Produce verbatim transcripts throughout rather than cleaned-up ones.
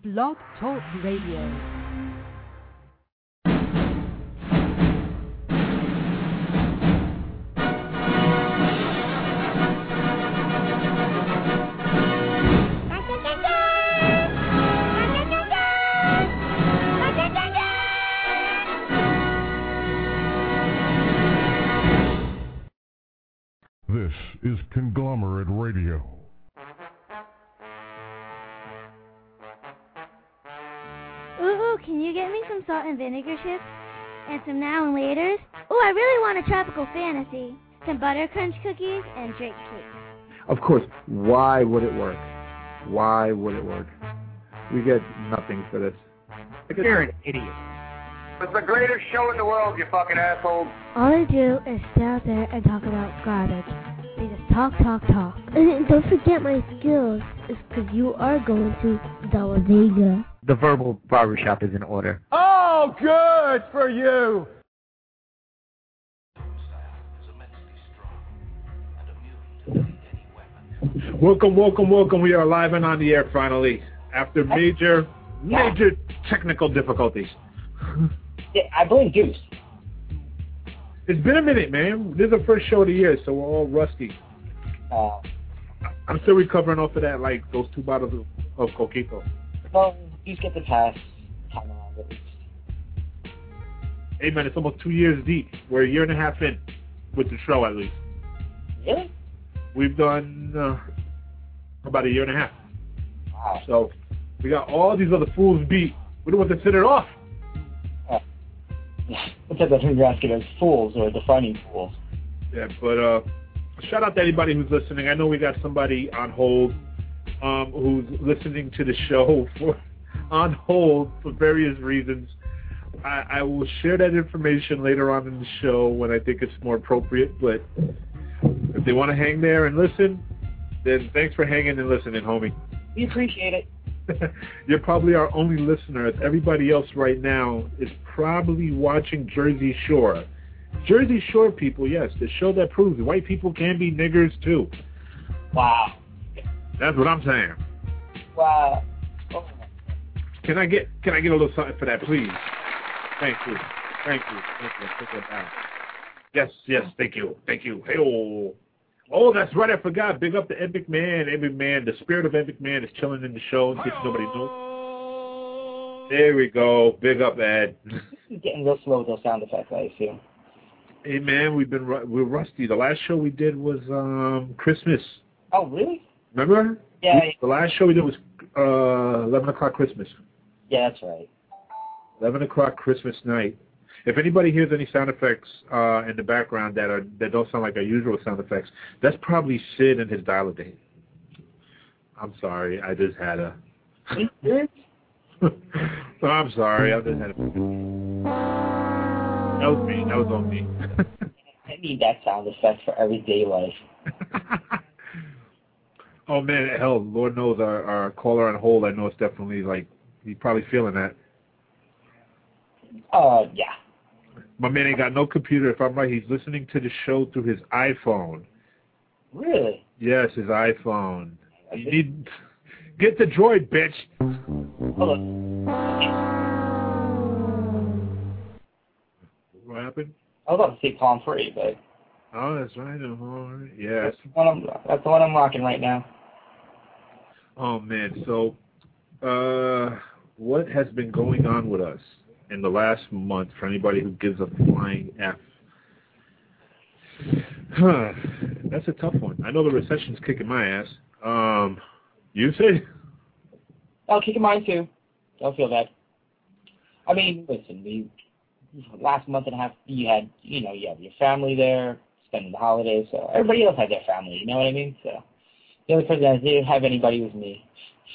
Blog Talk Radio. This is Conglomerate Radio. Ooh, can you get me some salt and vinegar chips? And some now and laters? Ooh, I really want a tropical fantasy. Some butter crunch cookies and drake cakes. Of course, why would it work? Why would it work? We get nothing for this. You're an idiot. It's the greatest show in the world, you fucking asshole. All they do is stay out there and talk about garbage. They just talk, talk, talk. And don't forget my skills, is because you are going to Talladega. The verbal barbershop is in order. Oh, good for you! Welcome, welcome, welcome. We are live and on the air finally after major, major technical difficulties. Yeah, I blame Deuce. It's been a minute, man. This is the first show of the year, so we're all rusty. Uh, I'm still recovering off of that, like those two bottles of, of Coquito. Well, Deuce get the pass. Time around at least. Hey, man, it's almost two years deep. We're a year and a half in with the show, at least. Really? We've done uh, about a year and a half. Wow. So we got all these other fools beat. We don't want to sit it off. What's that when you're asking as fools or defining fools? Yeah, but uh, shout out to anybody who's listening. I know we got somebody on hold um, who's listening to the show for on hold for various reasons. I, I will share that information later on in the show when I think it's more appropriate. But if they want to hang there and listen, then thanks for hanging and listening, homie. We appreciate it. You're probably our only listener. Everybody else right now is probably watching Jersey Shore. Jersey Shore people, yes, the show that proves white people can be niggers too. Wow. That's what I'm saying. Wow. Oh. Can I get can I get a little something for that, please? Thank you. Thank you. Thank you. Take that down. Yes, yes, thank you. Thank you. Hey, oh. Oh, that's right. I forgot. Big up to Ed McMahon. Ed McMahon, the spirit of Ed McMahon is chilling in the show in case nobody knows. There we go. Big up, Ed. He's getting real slow with those sound effects, I assume. Hey, man, we've been we're rusty. The last show we did was um, Christmas. Oh, really? Remember? Yeah. We, the last show we did was uh, eleven o'clock Christmas. Yeah, that's right. eleven o'clock Christmas night. If anybody hears any sound effects uh, in the background that are that don't sound like our usual sound effects, that's probably Sid and his dial-a-date. I'm sorry, I just had a. oh, I'm sorry, I just had a. That was me. That was on me. I need that sound effect for everyday life. Oh man, hell, Lord knows our our caller on hold. I know it's definitely like he's probably feeling that. Uh, yeah. My man ain't got no computer. If I'm right, he's listening to the show through his iPhone. Really? Yes, his iPhone. You need get the droid, bitch. Hold on. What happened? I was about to say Palm Free, but. Oh, that's right. Oh, yes. That's the one I'm, that's the one I'm rocking right now. Oh man. So, uh, what has been going on with us in the last month for anybody who gives a flying F? Huh. That's a tough one. I know the recession's kicking my ass. Um, you say? I'll kick mine too. Don't feel bad. I mean, listen, we, last month and a half, you had, you know, you have your family there, spending the holidays, so everybody else had their family, you know what I mean? So, the only person that didn't have anybody was me.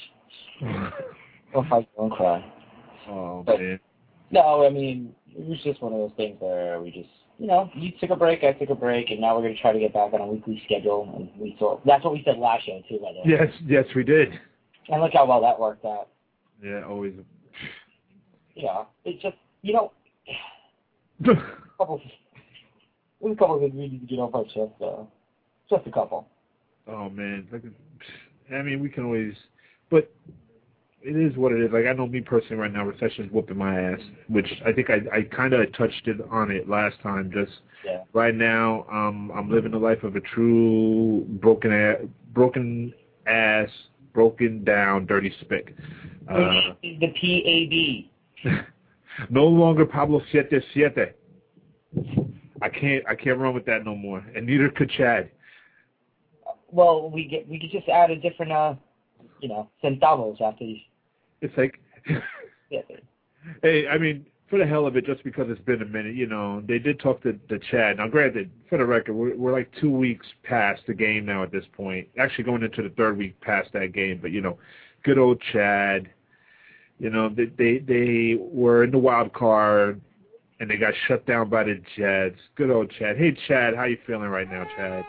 Or fight and cry. Oh, but, man. No, I mean, it was just one of those things where we just, you know, you took a break, I took a break, and now we're going to try to get back on a weekly schedule. And we thought, that's what we said last show, too, by the way. Yes, yes, we did. And look how well that worked out. Yeah, always. Yeah, it's just, you know, a couple, there's a couple of things we need to get off our chest, though. Just a couple. Oh, man. Look at, I mean, we can always, but it is what it is. Like, I know me personally right now, recession's whooping my ass, which I think I, I kind of touched it on it last time. Just yeah. right now, um, I'm living the life of a true broken ass, broken ass, broken down, dirty spick. Uh, the P A B. No longer Pablo Siete Siete. I can't I can't run with that no more, and neither could Chad. Well, we get we could just add a different, uh, you know, centavos after these. It's like, yeah. Hey, I mean, for the hell of it, just because it's been a minute, you know, they did talk to, to Chad. Now, granted, for the record, we're, we're like two weeks past the game now at this point. Actually, going into the third week past that game, but you know, good old Chad. You know, they, they they were in the wild card, and they got shut down by the Jets. Good old Chad. Hey, Chad, how you feeling right now, Chad?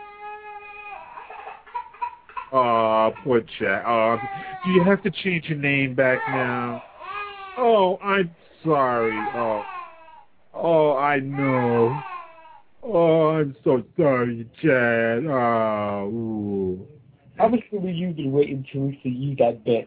Oh, poor Chad. Oh, do you have to change your name back now? Oh, I'm sorry. Oh, oh, I know. Oh, I'm so sorry, Chad. Oh, ooh. How much have you been waiting to to use that bit?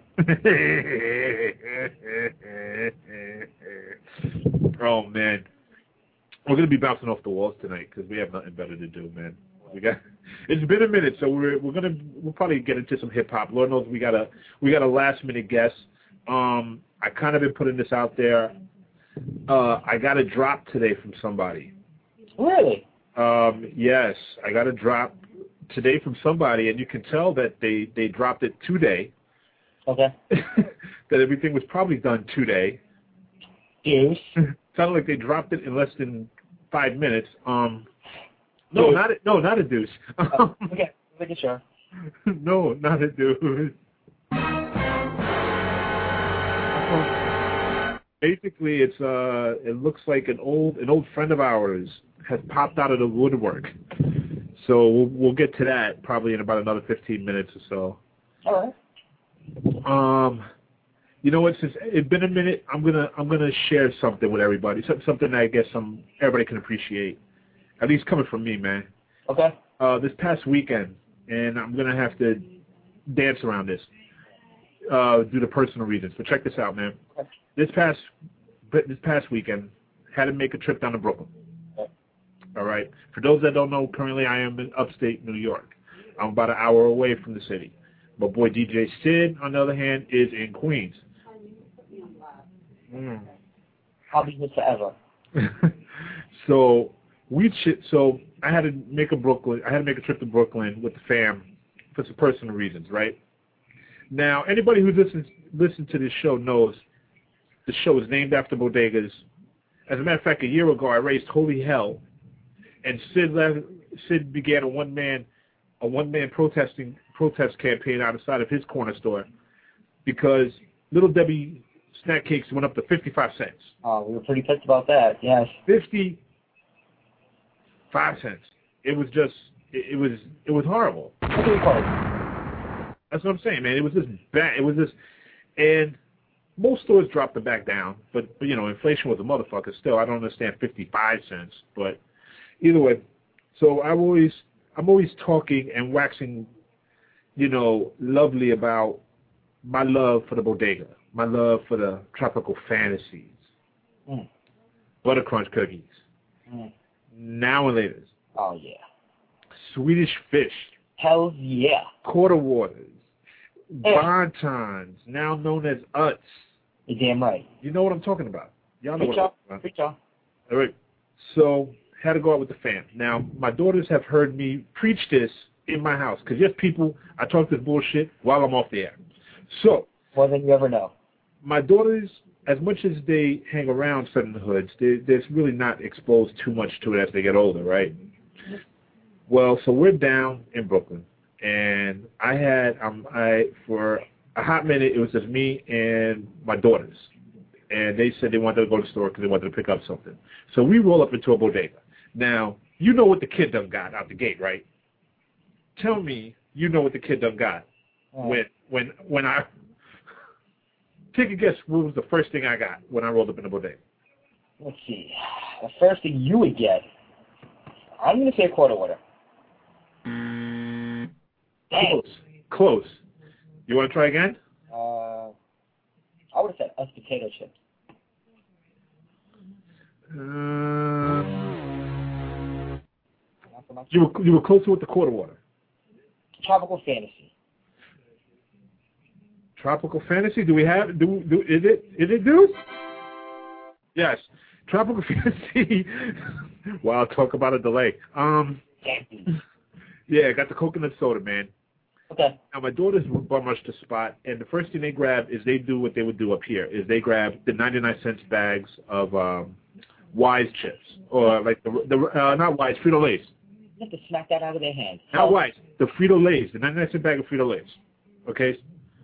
Oh man, we're gonna be bouncing off the walls tonight because we have nothing better to do, man. We got. It's been a minute, so we're we're gonna we'll probably get into some hip hop. Lord knows we got a we got a last minute guest. Um, I kind of been putting this out there. Uh, I got a drop today from somebody. Really? Um, yes, I got a drop today from somebody, and you can tell that they, they dropped it today. Okay. That everything was probably done today. Yes. Sounded like they dropped it in less than five minutes. Um, no, not a, no, not a deuce. Oh, okay, making sure. No, not a deuce. Basically, it's uh, it looks like an old an old friend of ours has popped out of the woodwork. So we'll, we'll get to that probably in about another fifteen minutes or so. All right. Um, you know what? Since it's been a minute, I'm gonna I'm gonna share something with everybody. Something that I guess some everybody can appreciate. At least coming from me, man. Okay. Uh, this past weekend, and I'm gonna have to dance around this uh, due to personal reasons. But check this out, man. Okay. This past this past weekend, had to make a trip down to Brooklyn. All right. For those that don't know, currently I am in upstate New York. I'm about an hour away from the city. My boy D J Sid, on the other hand, is in Queens. Mm. I'll be here forever. so we ch- so I had to make a Brooklyn. I had to make a trip to Brooklyn with the fam for some personal reasons, right? Now, anybody who listens listens to this show knows the show is named after bodegas. As a matter of fact, a year ago I raised Holy Hell. And Sid left, Sid began a one man a one man protesting protest campaign outside of his corner store because Little Debbie snack cakes went up to fifty five cents. Oh, we were pretty pissed about that. Yes. Fifty five cents. It was just it, it was it was horrible. That's what I'm saying, man. It was just bad. It was just, and most stores dropped it back down, but, but you know, inflation was a motherfucker. Still, I don't understand fifty five cents, but. Either way, so I always, I'm always talking and waxing, you know, lovely about my love for the bodega, my love for the tropical fantasies, mm. butter crunch cookies, mm. now and later. Oh yeah. Swedish fish. Hell yeah. Quarter waters, yeah. Bontons, now known as Utz. You're damn right. You know what I'm talking about. Y'all know Preach what I'm talking about. All right. So. Had to go out with the fam. Now, my daughters have heard me preach this in my house because, yes, people, I talk this bullshit while I'm off the air. So, more than you ever know. My daughters, as much as they hang around certain hoods, they, they're really not exposed too much to it as they get older, right? Well, so we're down in Brooklyn, and I had, um, I for a hot minute, it was just me and my daughters, and they said they wanted to go to the store because they wanted to pick up something. So we roll up into a bodega. Now, you know what the kid done got out the gate, right? Tell me you know what the kid done got oh. when when when I take a guess what was the first thing I got when I rolled up in the bodega? Let's see. The first thing you would get, I'm going to say a quarter water. Mm. Close. Close. You want to try again? Uh, potato chips? Uh, Not so much. you were you were closer with the quarter water. Tropical Fantasy. Tropical Fantasy. Do we have? Do do is it is it dude? Yes. Tropical Fantasy. Wow, talk about a delay. Um. Yeah, I got the coconut soda, man. Okay. Now my daughters bum rush the spot, and the first thing they grab is they do what they would do up here is they grab the ninety-nine cents bags of um, Wise chips, or like the the uh, not Wise Frito-Lays. You have to smack that out of their hand. Not oh. Wise, the Frito-Lays, the ninety-nine cent bag of Frito-Lays. Okay.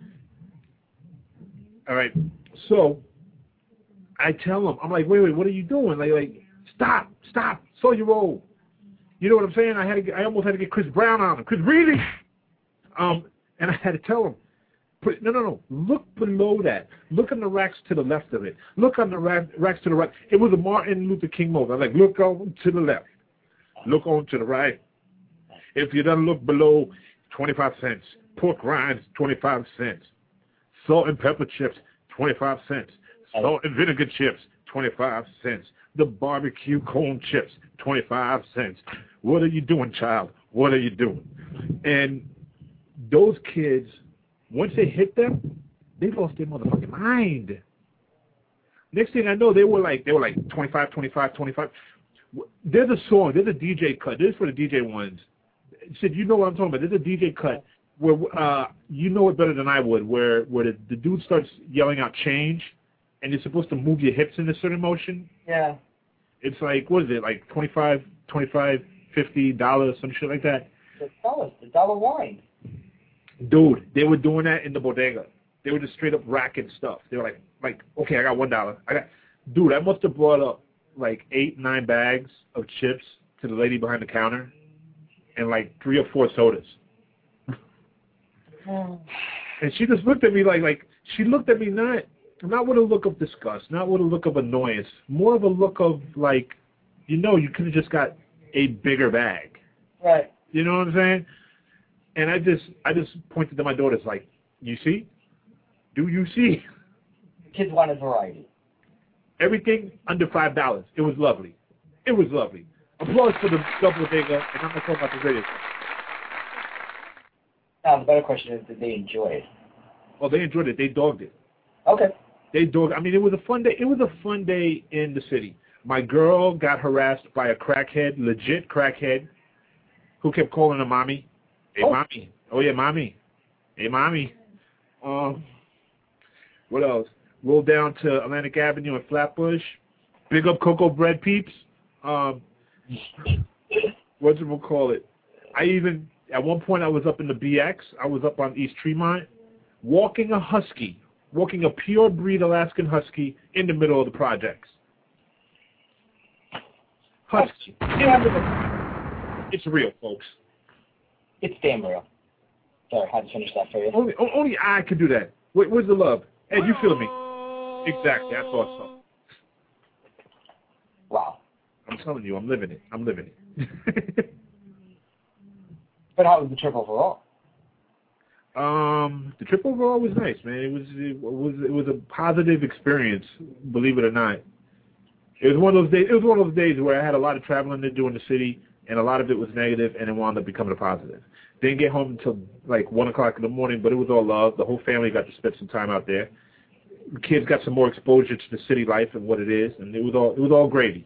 All right. So I tell them, I'm like, wait, wait, what are you doing? Like, like, stop, stop, slow your roll. You know what I'm saying? I had to, get, I almost had to get Chris Brown on him. Chris Breezy. Um, and I had to tell him, put, no, no, no, look below that. Look on the racks to the left of it. Look on the rack, racks to the right. It was a Martin Luther King moment. I was like, look on to the left. Look on to the right. If you don't look below, twenty-five cents. Pork rinds, twenty-five cents. Salt and pepper chips, twenty-five cents. Salt and vinegar chips, twenty-five cents. The barbecue cone chips, twenty-five cents. What are you doing, child? What are you doing? And those kids, once they hit them, they lost their motherfucking mind. Next thing I know, they were like, they were like twenty-five, twenty-five, twenty-five. There's a song, there's a D J cut. This is for the D J ones. Said, you know what I'm talking about. There's a D J cut where uh, you know it better than I would, where where the, the dude starts yelling out change, and you're supposed to move your hips in a certain motion. Yeah. It's like, what is it, like twenty-five, twenty-five, fifty dollars, some shit like that. The dollar, the dollar wine. Dude, they were doing that in the bodega. They were just straight up racking stuff. They were like, like, okay, I got one dollar. I got, dude, I must have brought up like eight, nine bags of chips to the lady behind the counter, and like three or four sodas. And she just looked at me like, like she looked at me not, not with a look of disgust, not with a look of annoyance, more of a look of like, you know, you could have just got a bigger bag. Right. You know what I'm saying? And I just, I just pointed to my daughters like, you see? Do you see? The kids wanted variety. Everything under five dollars. It was lovely. It was lovely. Applause for the double digger, and I'm going to talk about the radio. Now, the better question is, did they enjoy it? Oh, they enjoyed it. They dogged it. Okay. They dogged. I mean, it was a fun day. It was a fun day in the city. My girl got harassed by a crackhead, legit crackhead, who kept calling her mommy. Hey, oh. mommy. Oh, yeah, mommy. Hey, mommy. Um, what else? Roll down to Atlantic Avenue in Flatbush. Big up Cocoa Bread Peeps. Um, what's it call it? I even, at one point, I was up in the B X. I was up on East Tremont, walking a husky, walking a pure breed Alaskan husky in the middle of the projects. Husky. It's real, folks. It's damn real. Sorry, I had to finish that for you. Only, only I can do that. Where, where's the love? Ed, you feel me? Exactly, I thought so. Wow. I'm telling you, I'm living it. I'm living it. But how was the trip overall? Um, the trip overall was nice, man. It was it was it was a positive experience, believe it or not. It was one of those days. It was one of those days where I had a lot of traveling to do in the city, and a lot of it was negative, and it wound up becoming a positive. Didn't get home until like one o'clock in the morning, but it was all love. The whole family got to spend some time out there. The kids got some more exposure to the city life and what it is, and it was all it was all gravy.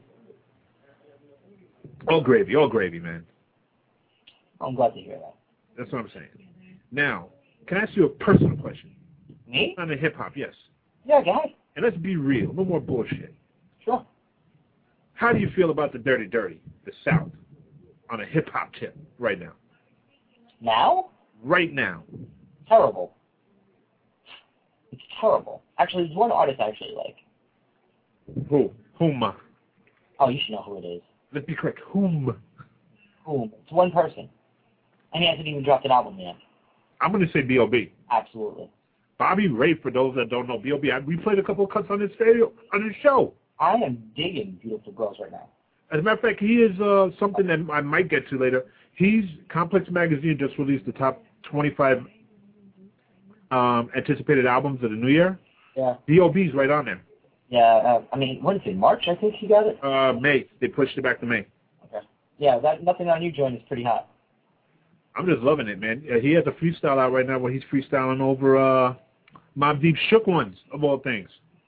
All gravy, all gravy, man. I'm glad to hear that. That's what I'm saying. Now, can I ask you a personal question? Me? On the hip hop, yes. Yeah, go ahead. And let's be real, no more bullshit. Sure. How do you feel about the Dirty Dirty, the South, on a hip hop tip right now? Now? Right now. Terrible. It's terrible. Actually, there's one artist I actually like. Who? Whom? Oh, you should know who it is. Let's be correct. Whom? Whom? It's one person. And he hasn't even dropped an album yet. I'm going to say B O B Absolutely. Bobby Ray, for those that don't know, B O B We played a couple of cuts on this video, on this show. I am digging Beautiful Girls right now. As a matter of fact, he is uh, something that I might get to later. He's, Complex Magazine just released the top twenty-five um, anticipated albums of the new year. Yeah. D O B's right on there. Yeah, uh, I mean, what is it, March, I think he got it? Uh, May. They pushed it back to May. Okay. Yeah, that Nothing On You joint is pretty hot. I'm just loving it, man. Uh, he has a freestyle out right now where he's freestyling over uh, Mobb Deep Shook Ones, of all things.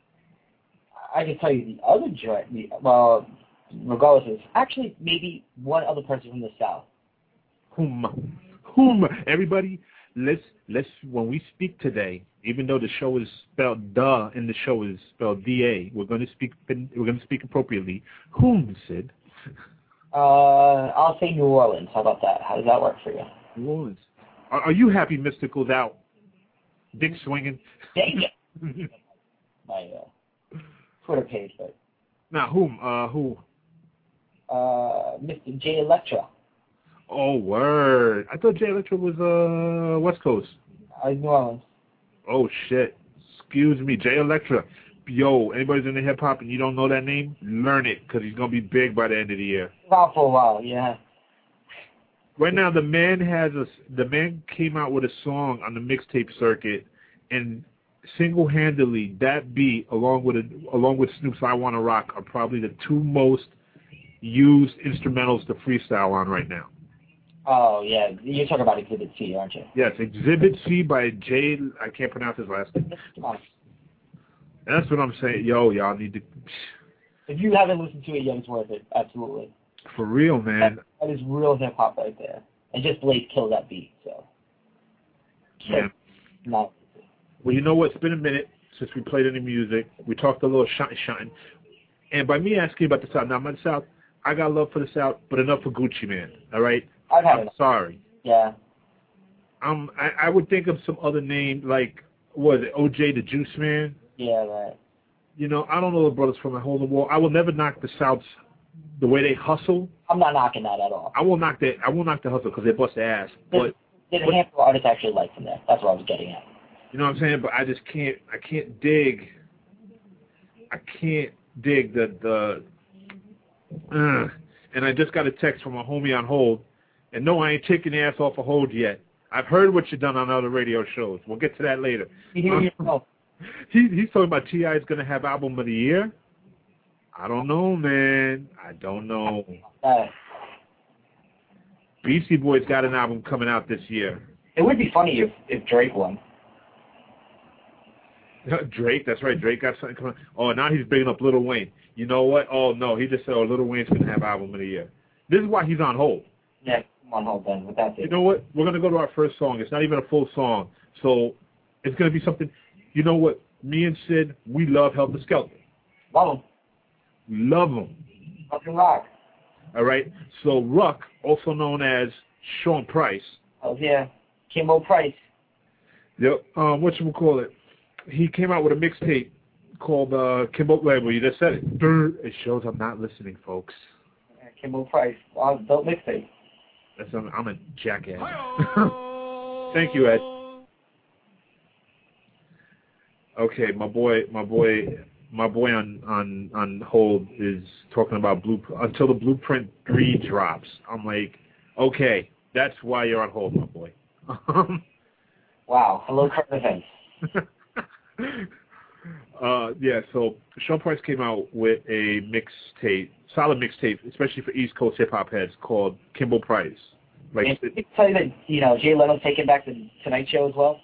I can tell you the other joint, the, well, regardless of, actually maybe one other person from the South. Whom? Whom? Everybody, let's, let's, when we speak today, even though the show is spelled duh and the show is spelled D A, we're going to speak, we're going to speak appropriately. Whom, Sid? Uh, I'll say New Orleans. How about that? How does that work for you? New Orleans. Are, are you happy Mystical's out? Dick swinging? Dang it. My uh, Twitter page, but. Now, whom? Uh, who? Uh, Mister J Electra. Oh, word. I thought J Electra was uh West Coast. Uh, New Orleans. Oh, shit. Excuse me. J Electra. Yo, anybody's in the hip-hop and you don't know that name, learn it, because he's going to be big by the end of the year. Out for a while, yeah. Right now, the man has a, the man came out with a song on the mixtape circuit, and single-handedly, that beat, along with a, along with Snoop's I Wanna Rock, are probably the two most used instrumentals to freestyle on right now. Oh, yeah. You're talking about Exhibit C, aren't you? Yes, Exhibit C by Jay, I can't pronounce his last name. Come on. That's what I'm saying. Yo, y'all need to... If you haven't listened to it yet, it's worth it. Absolutely. For real, man. That, that is real hip-hop right there. And just Blade killed that beat, so... Yeah. Not... Well, you know what? It's been a minute since we played any music. We talked a little shine, shine. And by me asking about the South, now, my South, I got love for the South, but enough for Gucci Man, all right? I've had I'm enough. sorry. Yeah. Um, I, I would think of some other name, like, what is it, O J the Juice Man? Yeah, right. You know, I don't know the brothers from the hole in the wall. I will never knock the South's, the way they hustle. I'm not knocking that at all. I will knock that. I will knock the hustle because they bust their ass. There's, But there's a but, handful of artists I actually like from there. That's what I was getting at. you know what I'm saying? But I just can't. I can't dig. I can't dig the the. Uh, and I just got a text from a homie on hold, and no, I ain't taking the ass off of hold yet. I've heard what you've done on other radio shows. We'll get to that later. Um, he he's talking about T I is going to have album of the year. I don't know, man. I don't know. Uh, Beastie Boys got an album coming out this year. it would be funny if, if Drake won. Drake, that's right. Drake got something coming. Oh, now he's bringing up Lil Wayne. You know what? Oh no, he just said, "Oh, Lil Wayne's going to have album of the year." This is why he's on hold. Yeah, I'm on hold then, but that's it. You know what? We're going to go to our first song. It's not even a full song, so it's going to be something. You know what? Me and Sid, we love Helter Skelter. Love him. We love them. Fucking rock. All right. So Ruck, also known as Sean Price. Oh yeah, Kimbo Price. Yep. Um, what you call it? He came out with a mixtape called uh, Kimbo. Wait, well, you just said it. It shows I'm not listening, folks. Yeah, Kimbo Price. Well, don't mixtape. That's I'm, I'm a jackass. Thank you, Ed. Okay, my boy, my boy, my boy on on on hold is talking about blue until the Blueprint three drops. I'm like, okay, that's why you're on hold, my boy. Wow. Hello, current events. uh, yeah. So Sean Price came out with a mixtape, solid mixtape, especially for East Coast hip hop heads, called Kimbo Price. Like, and it, tell you that you know Jay Leno's taking back the Tonight Show as well.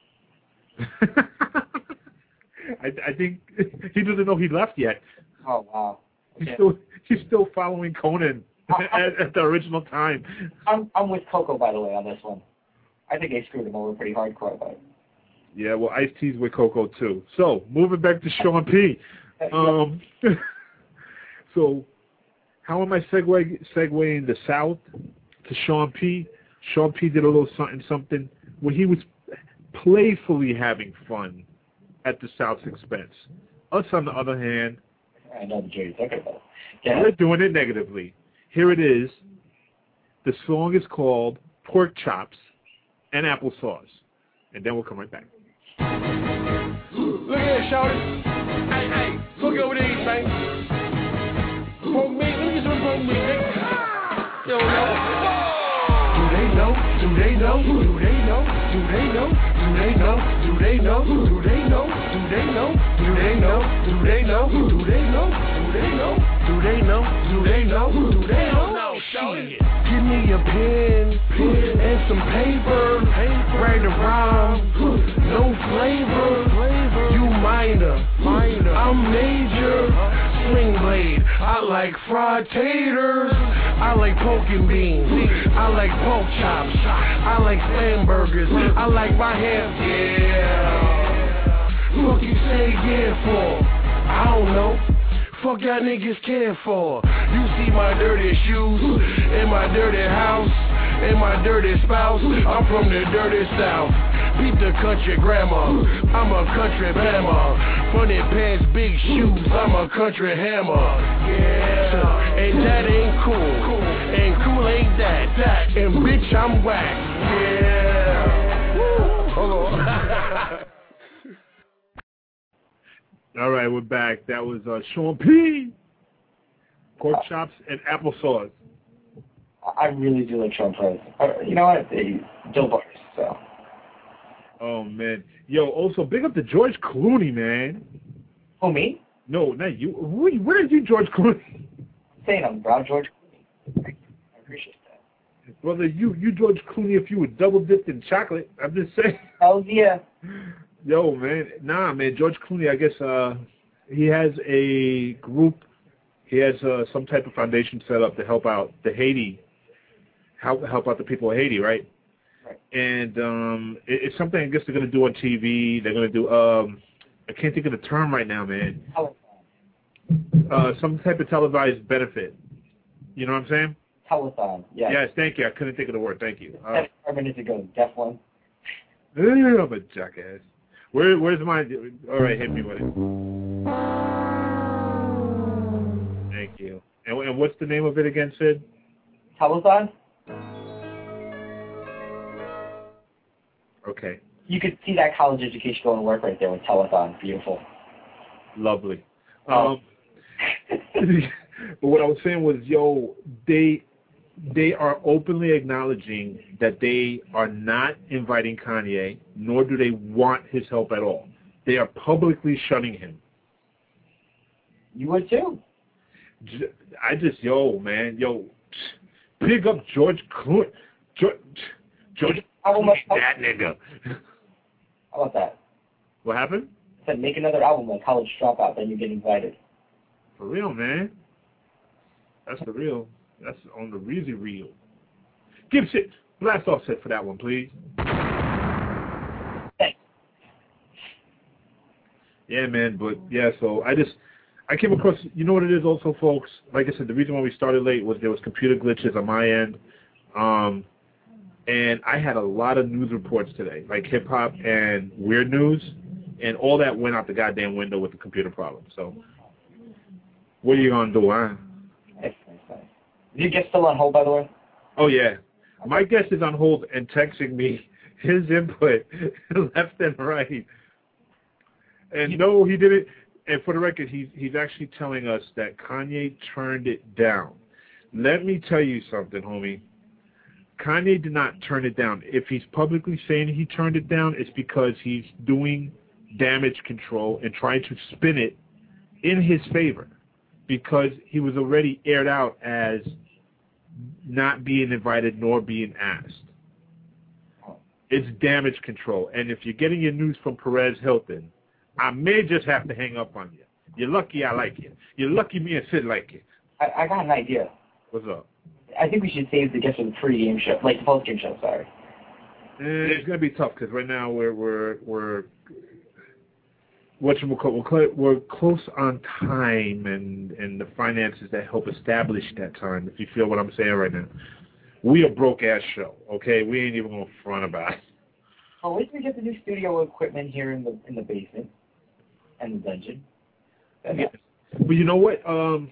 I, I think he doesn't know he left yet. Oh wow! Okay. He's still he's still following Conan at, at the original time. I'm I'm with Coco, by the way, on this one. I think they screwed him over pretty hardcore about it. Yeah, well, Ice-T's with Coco too. So moving back to Sean P. Um, so how am I segue segueing the South to Sean P? Sean P did a little something something where he was playfully having fun at the South's expense. Us, on the other hand, I know the Jerry's talking about. Yeah. we're doing it negatively. Here it is. The song is called Pork Chops and Applesauce. And then we'll come right back. Look at this, shawty. Hey, hey, look over these, man. Pork meat, let me get some pork meat, nigga. Yo, yo. Do they know? Do they know? Do they know? Do they know? Do they know? Do they know? Do they know? Do they know? Do they know? Do they know? Do they know? Do they know? Do they know? Do they know? No, shit. Give me a pen, pen and some paper, paper. Write a rhyme, no flavor. flavor. You minor, minor. I'm major. Swing blade. I like fried taters. I like poking beans. I like pork chops. I like hamburgers. I like my ham. Yeah. Fuck you say yeah for? I don't know. Fuck y'all niggas care for. You see my dirty shoes in my dirty house, and my dirty spouse. I'm from the dirty south. Beat the country grammar. I'm a country bammer. Funny pants, big shoes. I'm a country hammer. Yeah. And that ain't cool. And cool ain't that. That. And bitch, I'm whack. Yeah. Woo. Hold on. All right, we're back. That was uh, Sean P. Pork chops and applesauce. I really do like Sean Price. Uh, you know what? They Bill Bars, so. Oh, man. Yo, also, big up to George Clooney, man. Oh, me? No, not you. Where, where is you, George Clooney? I'm saying I'm proud George Clooney. I appreciate that. Brother, you, you George Clooney if you were double dipped in chocolate. I'm just saying. Hell yeah. Yo, man. Nah, man. George Clooney, I guess uh, he has a group. He has uh, some type of foundation set up to help out the Haiti, help, help out the people of Haiti, right? And um, it, it's something I guess they're going to do on T V. They're going to do, um, I can't think of the term right now, man. Uh, some type of televised benefit. You know what I'm saying? Telethon, yes. Yes, thank you. I couldn't think of the word. Thank you. Uh, Five minutes ago, deaf one. I'm a jackass. Where, where's my... All right, hit me with it. Thank you. And, and what's the name of it again, Sid? Telethon? Okay. You could see that college education going to work right there with Telethon. Beautiful. Lovely. Oh. Um, but what I was saying was, yo, they they are openly acknowledging that they are not inviting Kanye, nor do they want his help at all. They are publicly shunning him. You would too. I just, yo, man, yo, big up George Clooney. George, George Clooney, that nigga. How about that? What happened? I said make another album like College Dropout, then you get invited. For real, man. That's the real. That's on the really real. Give shit. Blast off set for that one, please. Thanks. Yeah, man, but yeah, so I just, I came across, you know what it is also, folks? Like I said, the reason why we started late was there was computer glitches on my end. Um, and I had a lot of news reports today, like hip-hop and weird news, and all that went out the goddamn window with the computer problem. So, what are you going to do, huh? Nice, nice, nice. Is your guest still on hold, by the way? Oh, yeah. My guest is on hold and texting me his input left and right. And no, he didn't. And for the record, he's, he's actually telling us that Kanye turned it down. Let me tell you something, homie. Kanye did not turn it down. If he's publicly saying he turned it down, it's because he's doing damage control and trying to spin it in his favor, because he was already aired out as not being invited nor being asked. It's damage control. And if you're getting your news from Perez Hilton, I may just have to hang up on you. You're lucky I like you. You're lucky me and Sid like you. I, I got an idea. What's up? I think we should save the guest for the pre-game show, like the post-game show, sorry. And it's going to be tough because right now we're, we're, we're, whatchamacallit, we're, we're close on time and, and the finances that help establish that time, if you feel what I'm saying right now. We a broke-ass show, okay? We ain't even going to front about it. Oh, wait till we get the new studio equipment here in the in the basement and the dungeon. Yeah. But you know what? Um,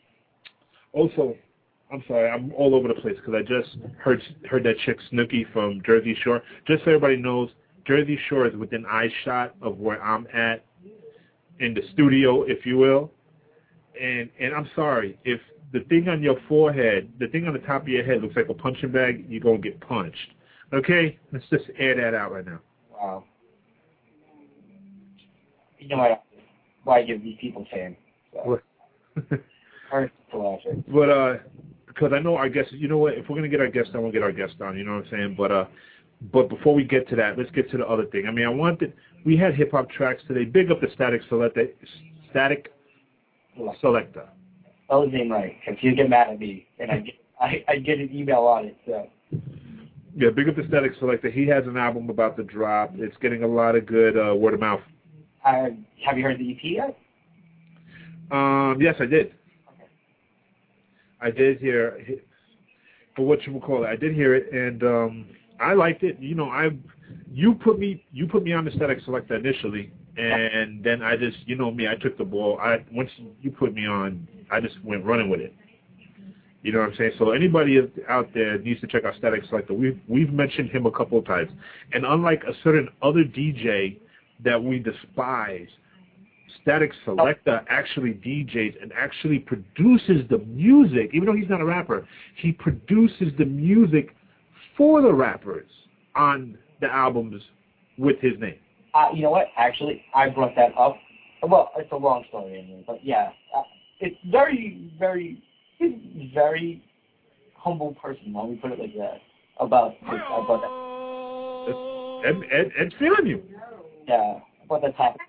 also, I'm sorry, I'm all over the place because I just heard heard that chick Snooki from Jersey Shore. Just so everybody knows, Jersey Shore is within eye shot of where I'm at in the studio, if you will. And and I'm sorry, if the thing on your forehead, the thing on the top of your head looks like a punching bag, you're going to get punched. Okay? Let's just air that out right now. Wow. You know what? why I give these people fame. So. Or laughing. But uh, because I know our guests. You know what? If we're gonna get our guests on, we'll get our guests on. You know what I'm saying? But uh, but before we get to that, let's get to the other thing. I mean, I wanted. We had hip hop tracks today. Big up the Static Selector. Static Selector. Spell his name right, because he'd get mad at me, and I get I I get an email on it. So. Yeah, big up the Static Selector. He has an album about to drop. It's getting a lot of good uh, word of mouth. Uh, have you heard the E P yet? Um, yes, I did. Okay. I did hear, for what you would call it, I did hear it, and um, I liked it. You know, I, you put me, you put me on the Static Selector initially, and then I just, you know me, I took the ball. I once you put me on, I just went running with it. You know what I'm saying? So anybody out there needs to check out Static Selector. We've we've mentioned him a couple of times, and unlike a certain other D J that we despise, Static Selector actually D Js and actually produces the music. Even though he's not a rapper, he produces the music for the rappers on the albums with his name. Uh, you know what? Actually, I brought that up. Well, it's a long story, anyway, but yeah, uh, it's very, very, he's a very humble person. Let me put it like that. About this, about that. Ed, Ed, Ed's feeling you. Yeah, about that's happening.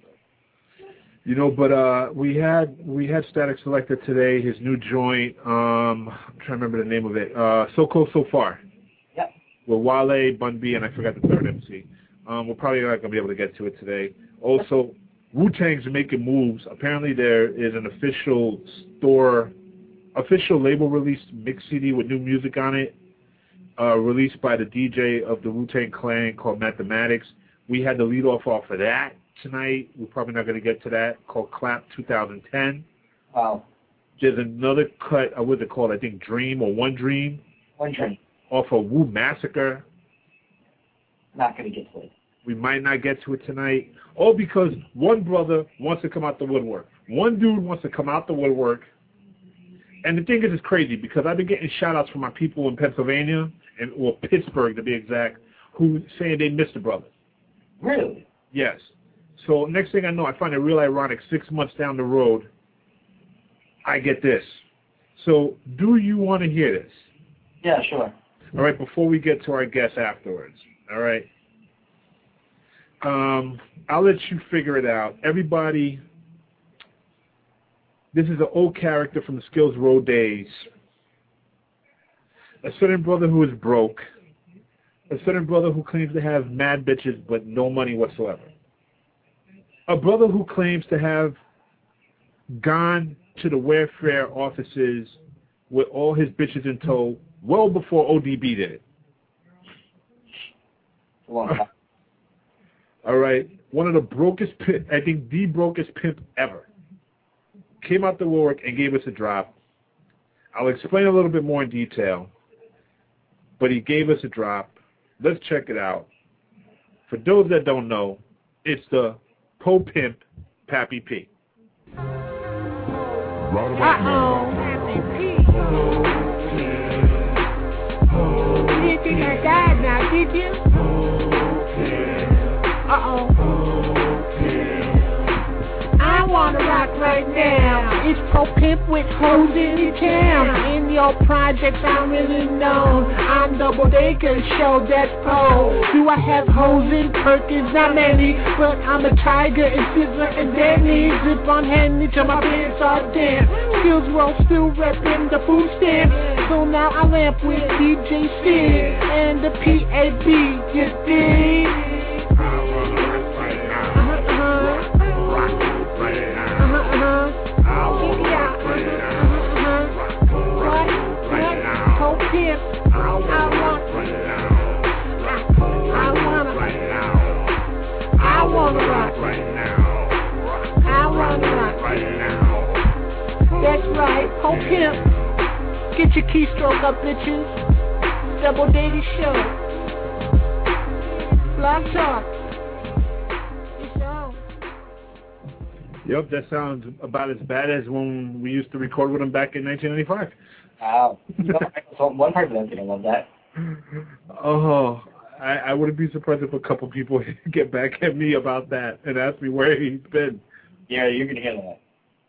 You know, but uh, we had we had Static Selector today. His new joint. Um, I'm trying to remember the name of it. Uh, So Close, So Far. Yep. With Wale, Bun B, and I forgot the third M C. Um, we're probably not gonna be able to get to it today. Also, Wu-Tang's making moves. Apparently, there is an official store, official label released mix C D with new music on it, uh, released by the D J of the Wu-Tang Clan called Mathematics. We had the lead off off of that tonight. We're probably not going to get to that, called Clap twenty ten. Wow. There's another cut, uh, what's it called? I think Dream or One Dream. One Dream. Off of Wu Massacre. Not going to get to it. We might not get to it tonight. All because one brother wants to come out the woodwork. One dude wants to come out the woodwork. And the thing is, it's crazy because I've been getting shout-outs from my people in Pennsylvania, and or Pittsburgh to be exact, who saying they missed the brother. Really? Yes. So next thing I know, I find it real ironic, six months down the road, I get this. So do you want to hear this? Yeah, sure. All right, before we get to our guests afterwards, all right? Um, I'll let you figure it out. Everybody, this is an old character from the Skills Row days. A certain brother who is broke. A certain brother who claims to have mad bitches but no money whatsoever. A brother who claims to have gone to the welfare offices with all his bitches in tow well before O D B did it. Long time. All right. One of the brokest, I think the brokest pimp ever. Came out the woodwork and gave us a drop. I'll explain a little bit more in detail. But he gave us a drop. Let's check it out. For those that don't know, it's the Po Pimp Pappy P. Right about now. Pappy P. You didn't think I died now, did you? Uh-oh. I wanna rock right now. It's Po Pimp with hoes in town. In your projects, I'm really known. I'm Double Decker, show that's Po. Do I have hoes in Perkins? Not many, but I'm a tiger in Sizzler and Denny's. If I'm handy till my pants are damp. Skills Row still reppin' the food stamp. So now I lamp with D J Sid and the P A B. You dig? That's right, Po Pimp. Get your keystroke up, bitches. Double Daddy Show. Blog Talk. It's on. Yep, that sounds about as bad as when we used to record with him back in nineteen ninety-five. Wow. You know, one person that's going to love that. Oh, I, I wouldn't be surprised if a couple people get back at me about that and ask me where he's been. Yeah, you're gonna hear that.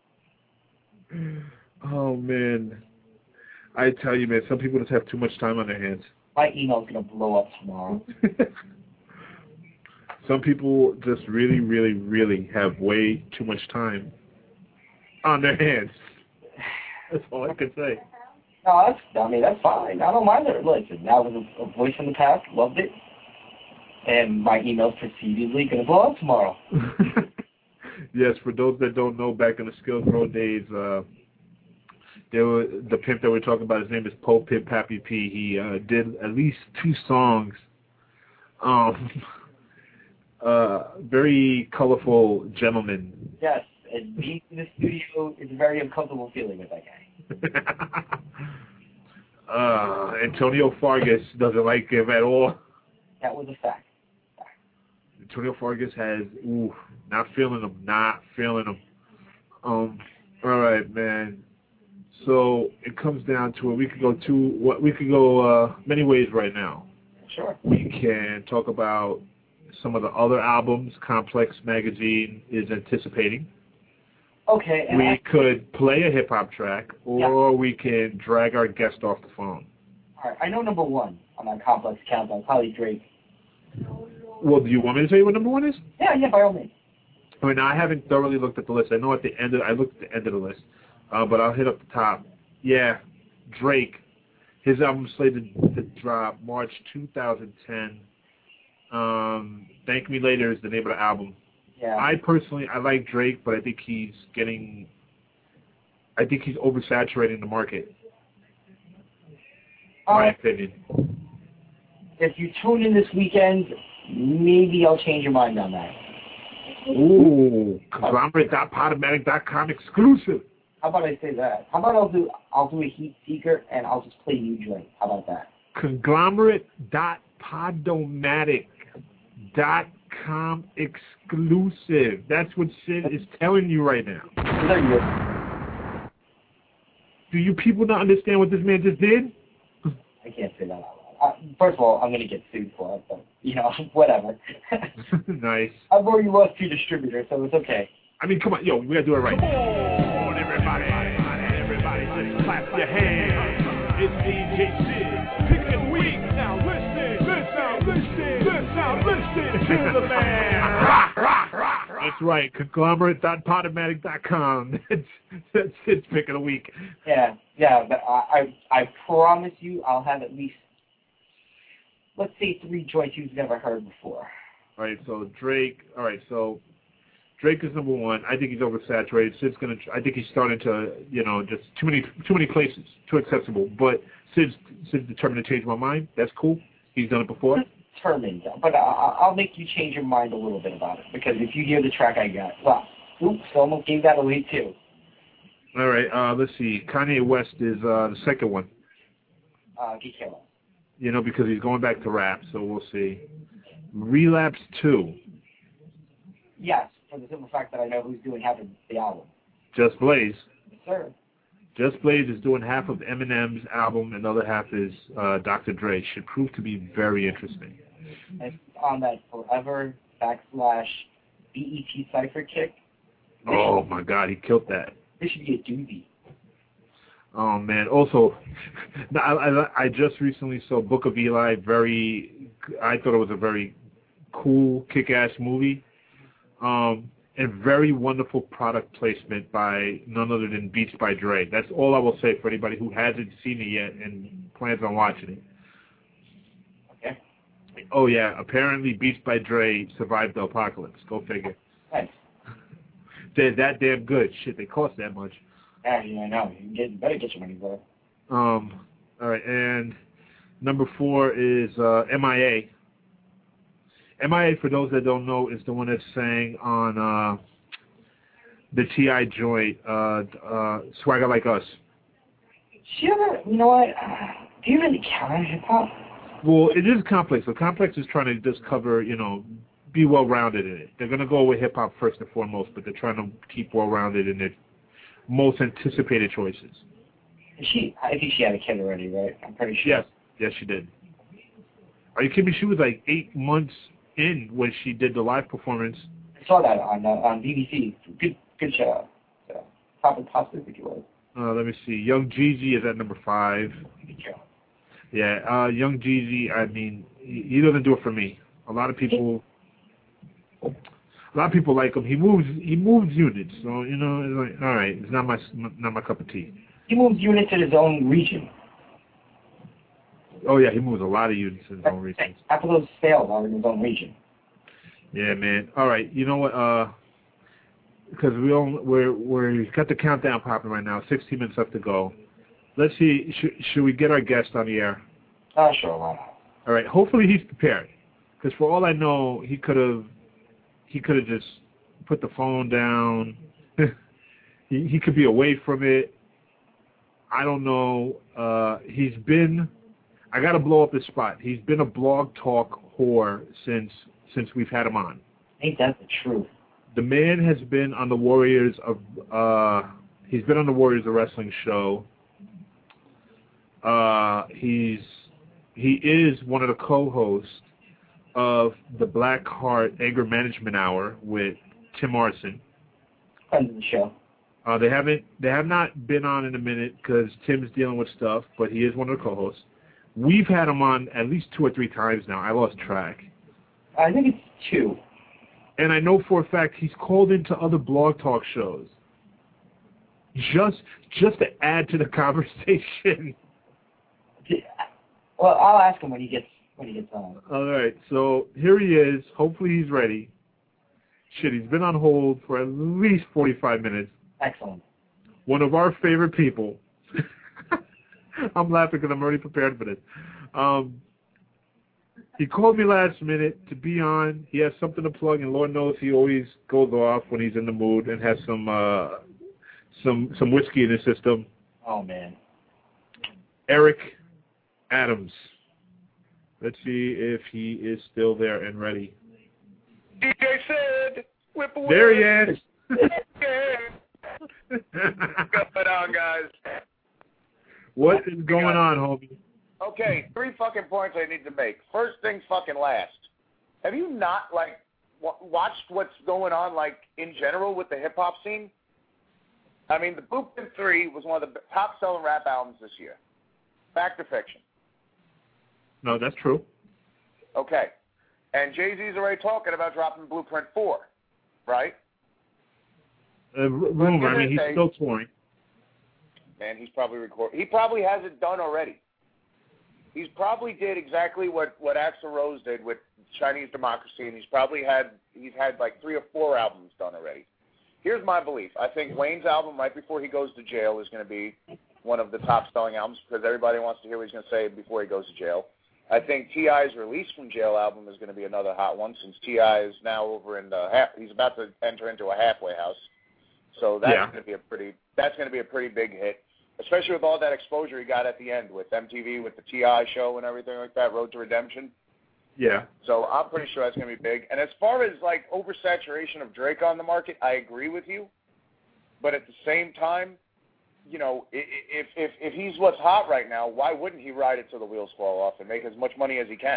Oh man, I tell you, man, some people just have too much time on their hands. My email's gonna blow up tomorrow. Some people just really, really, really have way too much time on their hands. That's all I can say. No, that's, I mean, that's fine. I don't mind it. Listen, that was a, a voice from the past. Loved it. And my email's procedurally going to blow up tomorrow. Yes, for those that don't know, back in the Skills Row days, uh, there were, the pimp that we're talking about, his name is Po Pimp Pappy P. He uh, did at least two songs. Um, uh, very colorful gentleman. Yes, and being in the studio is a very uncomfortable feeling with that guy. uh, Antonio Fargas doesn't like him at all. That was a fact. fact. Antonio Fargas has, ooh, not feeling him, not feeling him. Um, all right, man. So it comes down to it. We could go two. What we could go uh, many ways right now. Sure. We can talk about some of the other albums Complex Magazine is anticipating. Okay. And we I, could play a hip-hop track, or yeah. we can drag our guest off the phone. All right. I know number one on that Complex countdown, probably Drake. Well, do you want me to tell you what number one is? Yeah, yeah, by all means. I mean, I haven't thoroughly looked at the list. I know at the end of, I looked at the end of the list, uh, but I'll hit up the top. Yeah, Drake. His album slated to drop March two thousand ten. Um, Thank Me Later is the name of the album. Yeah. I personally, I like Drake, but I think he's getting, I think he's oversaturating the market. Uh, my opinion. If you tune in this weekend, maybe I'll change your mind on that. Ooh, conglomerate dot podomatic dot com exclusive. How about I say that? How about I'll do I'll do a Heat Seeker and I'll just play you Drake. How about that? conglomerate dot podomatic dot com exclusive. That's what Sid is telling you right now. There you go. Do you people not understand what this man just did? I can't say that out loud. Uh, first of all, I'm going to get sued for it, but, you know, whatever. Nice. I've already lost two distributors, so it's okay. I mean, come on. Yo, we got to do it right. Come on, everybody. Everybody, just clap your hands. It's D J Sid. Pick of the week. Now listen. Listen. Listen. Listen. Listen to the man. Rock, rock, rock, rock. That's right. conglomerate dot podomatic dot com. That's, that's its pick of the week. Yeah, yeah, but I, I, I promise you I'll have at least, let's say, three joints you've never heard before. All right, so Drake. All right, so Drake is number one. I think he's oversaturated. Sid's gonna. I think he's starting to, you know, just too many, too many places, too accessible. But Sid's, Sid's determined to change my mind. That's cool. He's done it before. Determined, but I, I'll make you change your mind a little bit about it because if you hear the track I got, well, oops, almost gave that away too. All right, uh, let's see. Kanye West is uh, the second one. Uh, Get Killer. You know, because he's going back to rap, so we'll see. Relapse two. Yes, for the simple fact that I know who's doing half of the album. Just Blaze. Yes, sir. Just Blaze is doing half of Eminem's album, and the other half is uh, Doctor Dre. Should prove to be very interesting. And on that forever backslash B E T cipher kick. Oh, my God, he killed that. This should be a doozy. Oh, man. Also, I, I, I just recently saw Book of Eli. Very, I thought it was a very cool, kick-ass movie. Um, and very wonderful product placement by none other than Beats by Dre. That's all I will say for anybody who hasn't seen it yet and plans on watching it. Okay. Oh, yeah. Apparently, Beats by Dre survived the apocalypse. Go figure. Nice. They're that damn good. Shit, they cost that much. Yeah, yeah, I know. You get, better get your money for it. Um, all right, and number four is uh, M I A. M I A, for those that don't know, is the one that sang on uh, the T I joint, uh, uh, Swagger Like Us. Do you ever, you know what, uh, do you really count hip-hop? Well, it is Complex. So Complex is trying to just cover, you know, be well-rounded in it. They're going to go with hip-hop first and foremost, but they're trying to keep well-rounded in their most anticipated choices. She, I think she had a kid already, right? I'm pretty sure. Yes, yes, she did. Are you kidding me? She was like eight months in when she did the live performance. I saw that on uh, on B B C. Good, Good show. So, probably possibly think it was. Uh, let me see. Young Jeezy is at number five. Good show. Yeah, uh, Young Jeezy, I mean, he, he doesn't do it for me. A lot of people, a lot of people like him. He moves, he moves units. So you know, it's like, all right, it's not my, not my cup of tea. He moves units in his own region. Oh yeah, he moves a lot of units in his own region. Half of those sales are in his own region. Yeah, man. All right, you know what? Uh, because we all we're we're got the countdown popping right now. Sixteen minutes left to go. Let's see. Should should we get our guest on the air? Oh, sure, why not? All right. Hopefully he's prepared. Because for all I know, he could have he could have just put the phone down. he he could be away from it. I don't know. Uh, he's been. I got to blow up this spot. He's been a blog talk whore since since we've had him on. Ain't that the truth? The man has been on the Warriors of. Uh, he's been on the Warriors of Wrestling show. Uh, he's he is one of the co-hosts of the Black Heart Anger Management Hour with Tim Morrison. Friends of the show. Uh, they haven't they have not been on in a minute because Tim's dealing with stuff, but he is one of the co-hosts. We've had him on at least two or three times now. I lost track. I think it's two. And I know for a fact he's called into other blog talk shows just just to add to the conversation. Well, I'll ask him when he gets when he gets on. All right, so here he is. Hopefully he's ready. Shit, he's been on hold for at least forty-five minutes. Excellent. One of our favorite people. I'm laughing because I'm already prepared for this. Um, he called me last minute to be on. He has something to plug, and Lord knows he always goes off when he's in the mood and has some uh, some some whiskey in his system. Oh man. Eric Adams. Let's see if he is still there and ready. D J said, whip away. There he is. What's going on, guys? What is going on, homie? Okay, three fucking points I need to make. First things fucking last. Have you not, like, w- watched what's going on, like, in general with the hip-hop scene? I mean, the Blueprint three was one of the top-selling rap albums this year. Fact or fiction? No, that's true. Okay. And Jay-Z's already talking about dropping Blueprint four, right? Uh, rumor, I mean, he's still touring. Man, he's probably recording. He probably has it done already. He's probably did exactly what, what Axl Rose did with Chinese Democracy, and he's probably had he's had like three or four albums done already. Here's my belief. I think Wayne's album, right before he goes to jail, is going to be one of the top-selling albums because everybody wants to hear what he's going to say before he goes to jail. I think T I's Release from Jail album is going to be another hot one since T I is now over in the half, he's about to enter into a halfway house. So that's yeah. going to be a pretty that's going to be a pretty big hit, especially with all that exposure he got at the end with M T V, with the T I show and everything like that, Road to Redemption. Yeah. So I'm pretty sure that's going to be big. And as far as like oversaturation of Drake on the market, I agree with you. But at the same time, you know, if if if he's what's hot right now, why wouldn't he ride it till the wheels fall off and make as much money as he can?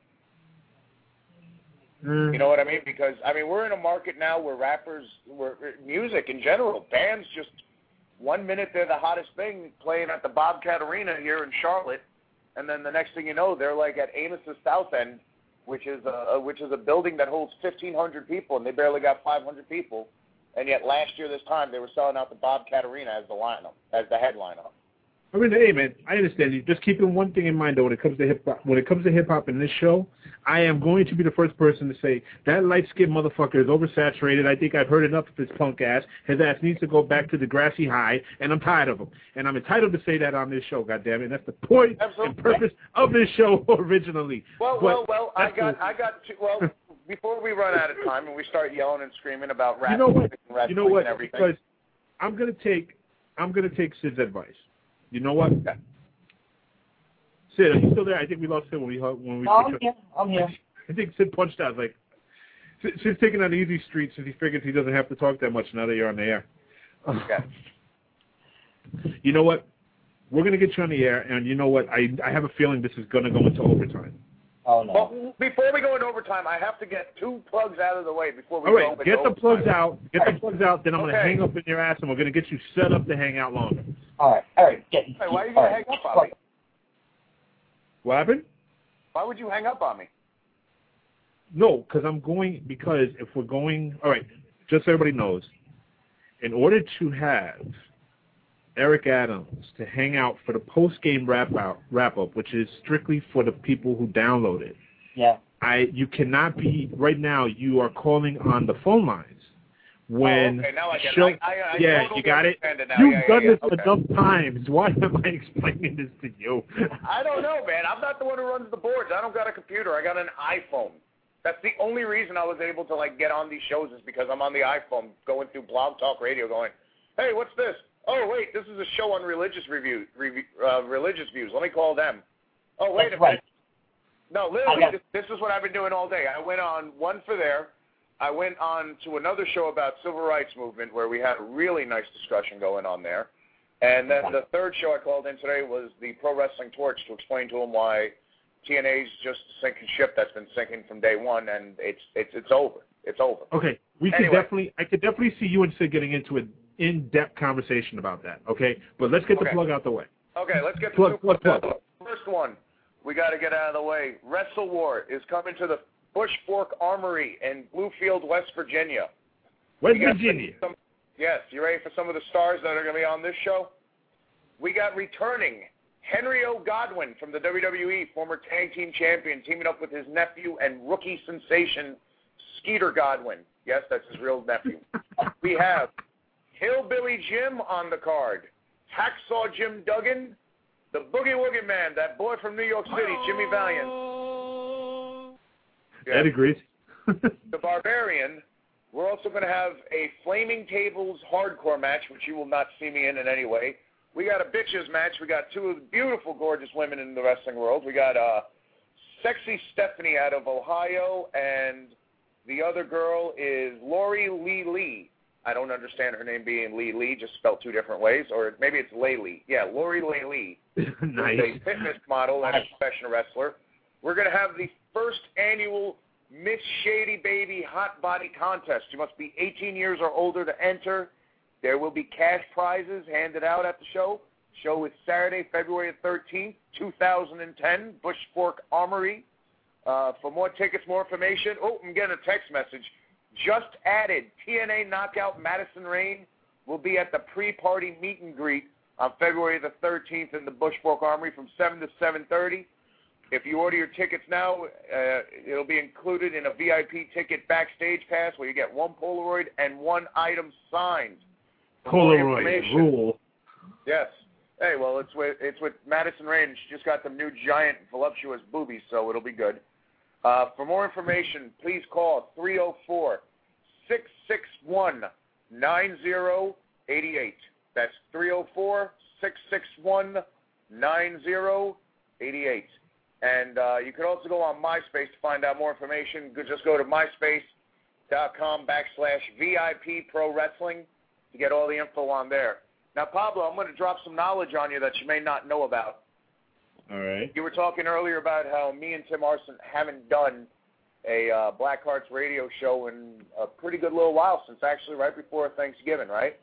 Mm. You know what I mean? Because, I mean, we're in a market now where rappers, where music in general, bands just, one minute they're the hottest thing playing at the Bobcat Arena here in Charlotte, and then the next thing you know, they're like at Amos's South End, which is a, which is a building that holds fifteen hundred people, and they barely got five hundred people. And yet last year this time they were selling out the Bobcat Arena as the lineup, as the headliner. I mean, hey man, I understand you. Just keeping one thing in mind though, when it comes to hip hop, when it comes to hip hop in this show, I am going to be the first person to say that light skinned motherfucker is oversaturated. I think I've heard enough of his punk ass. His ass needs to go back to the grassy high, and I'm tired of him. And I'm entitled to say that on this show. Goddamn it, that's the point Absolutely. and purpose of this show originally. Well, but well, well. I got, I got. To, well, before we run out of time and we start yelling and screaming about rap you know what? and wrestling you know what? and everything, because I'm gonna take, I'm gonna take Sid's advice. You know what? Okay. Sid, are you still there? I think we lost Sid when we when we. Oh, I'm here. I'm here. I think Sid punched out. Like Sid, Sid's taking on the easy street since he figures he doesn't have to talk that much now that you're on the air. Okay. You know what? We're gonna get you on the air, and you know what? I I have a feeling this is gonna go into overtime. Oh, no. Well, before we go into overtime, I have to get two plugs out of the way before we All go right, into get the overtime. plugs out. Get the plugs out. Then I'm Okay. going to hang up in your ass, and we're going to get you set up to hang out longer. All right, all right. Get, Hey, why are you all going right. to hang up on me? What happened? Why would you hang up on me? No, because I'm going, because if we're going, all right, just so everybody knows, in order to have Eric Adams to hang out for the post-game wrap-out, wrap-up, which is strictly for the people who download it, Yeah. I you cannot be, right now, you are calling on the phone lines. When oh, okay, now I get show, it. I, I, I yeah, totally you got it. understand it now. You've yeah, done yeah, this yeah. Okay. enough times. Why am I explaining this to you? I don't know, man. I'm not the one who runs the boards. I don't got a computer. I got an iPhone. That's the only reason I was able to like get on these shows is because I'm on the iPhone going through Blog Talk Radio going, hey, what's this? Oh, wait, this is a show on religious review, review uh, religious views. Let me call them. Oh, wait That's a minute. right. No, literally, got- this, this is what I've been doing all day. I went on one for there. I went on to another show about civil rights movement where we had a really nice discussion going on there. And then the third show I called in today was the Pro Wrestling Torch to explain to them why T N A's just a sinking ship that's been sinking from day one, and it's it's it's over. It's over. Okay, we Anyway. could definitely, I could definitely see you and Sid getting into an in-depth conversation about that. Okay, but let's get the Okay. plug out the way. Okay, let's get the Plug, two plug, plugs plug. out. First one, we got to get out of the way. Wrestle War is coming to the Bush Fork Armory in Bluefield, West Virginia. West We got Virginia. Some, yes, you ready for some of the stars that are going to be on this show? We got returning Henry O. Godwin from the W W E, former tag team champion, teaming up with his nephew and rookie sensation, Skeeter Godwin. Yes, that's his real nephew. We have Hillbilly Jim on the card, Hacksaw Jim Duggan, the Boogie Woogie Man, that boy from New York City, Jimmy Valiant. Yeah. Ed agrees. The Barbarian. We're also going to have a Flaming Tables hardcore match, which you will not see me in in any way. We got a bitches match. We got two of the beautiful, gorgeous women in the wrestling world. We got uh, Sexy Stephanie out of Ohio, and the other girl is Lori Lee Lee. I don't understand her name being Lee Lee, just spelled two different ways, or maybe it's Lay Lee. Yeah, Lori Lee Lee. Nice. She's a fitness model and a professional wrestler. We're going to have the first annual Miss Shady Baby Hot Body Contest. You must be eighteen years or older to enter. There will be cash prizes handed out at the show. Show is Saturday, February thirteenth, two thousand ten, Bush Fork Armory. Uh, for more tickets, more information, oh, I'm getting a text message. Just added, T N A Knockout Madison Rain will be at the pre-party meet and greet on February the thirteenth in the Bush Fork Armory from seven to seven thirty. If you order your tickets now, uh, it'll be included in a V I P ticket backstage pass where you get one Polaroid and one item signed. For more Polaroid information- rule. Yes. Hey, well, it's with it's with Madison Rain. She just got some new giant voluptuous boobies, so it'll be good. Uh, for more information, please call three oh four, six six one, nine oh eight eight. That's three oh four, six six one, nine oh eight eight. And uh, you can also go on MySpace to find out more information. Go- Just go to myspace.com backslash VIP Pro Wrestling to get all the info on there. Now, Pablo, I'm going to drop some knowledge on you that you may not know about. All right. You were talking earlier about how me and Tim Arson haven't done a uh, Black Hearts radio show in a pretty good little while, since actually right before Thanksgiving, right?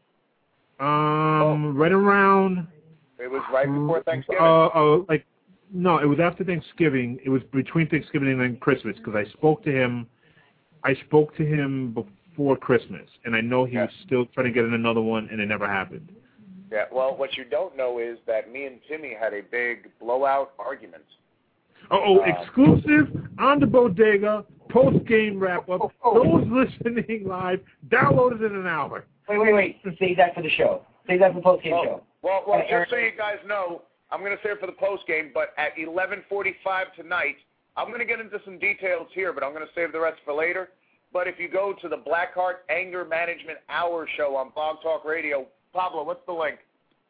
Um, Oh. right around. It was right before Thanksgiving. Uh, uh, like, no, it was after Thanksgiving. It was between Thanksgiving and then Christmas because I spoke to him. I spoke to him before Christmas, and I know he Yeah. was still trying to get in another one, and it never happened. Yeah, well, what you don't know is that me and Timmy had a big blowout argument. Oh, oh Uh, exclusive on the Bodega post-game wrap-up. Oh, oh. Those listening live, download it in an hour. Wait, wait, wait. Save that for the show. Save that for the post-game Well, show. well, well Okay, just so Eric. you guys know, I'm going to say it for the post game, but at eleven forty-five tonight, I'm going to get into some details here, but I'm going to save the rest for later. But if you go to the Blackheart Anger Management Hour show on Blog Talk Radio, Pablo, what's the link?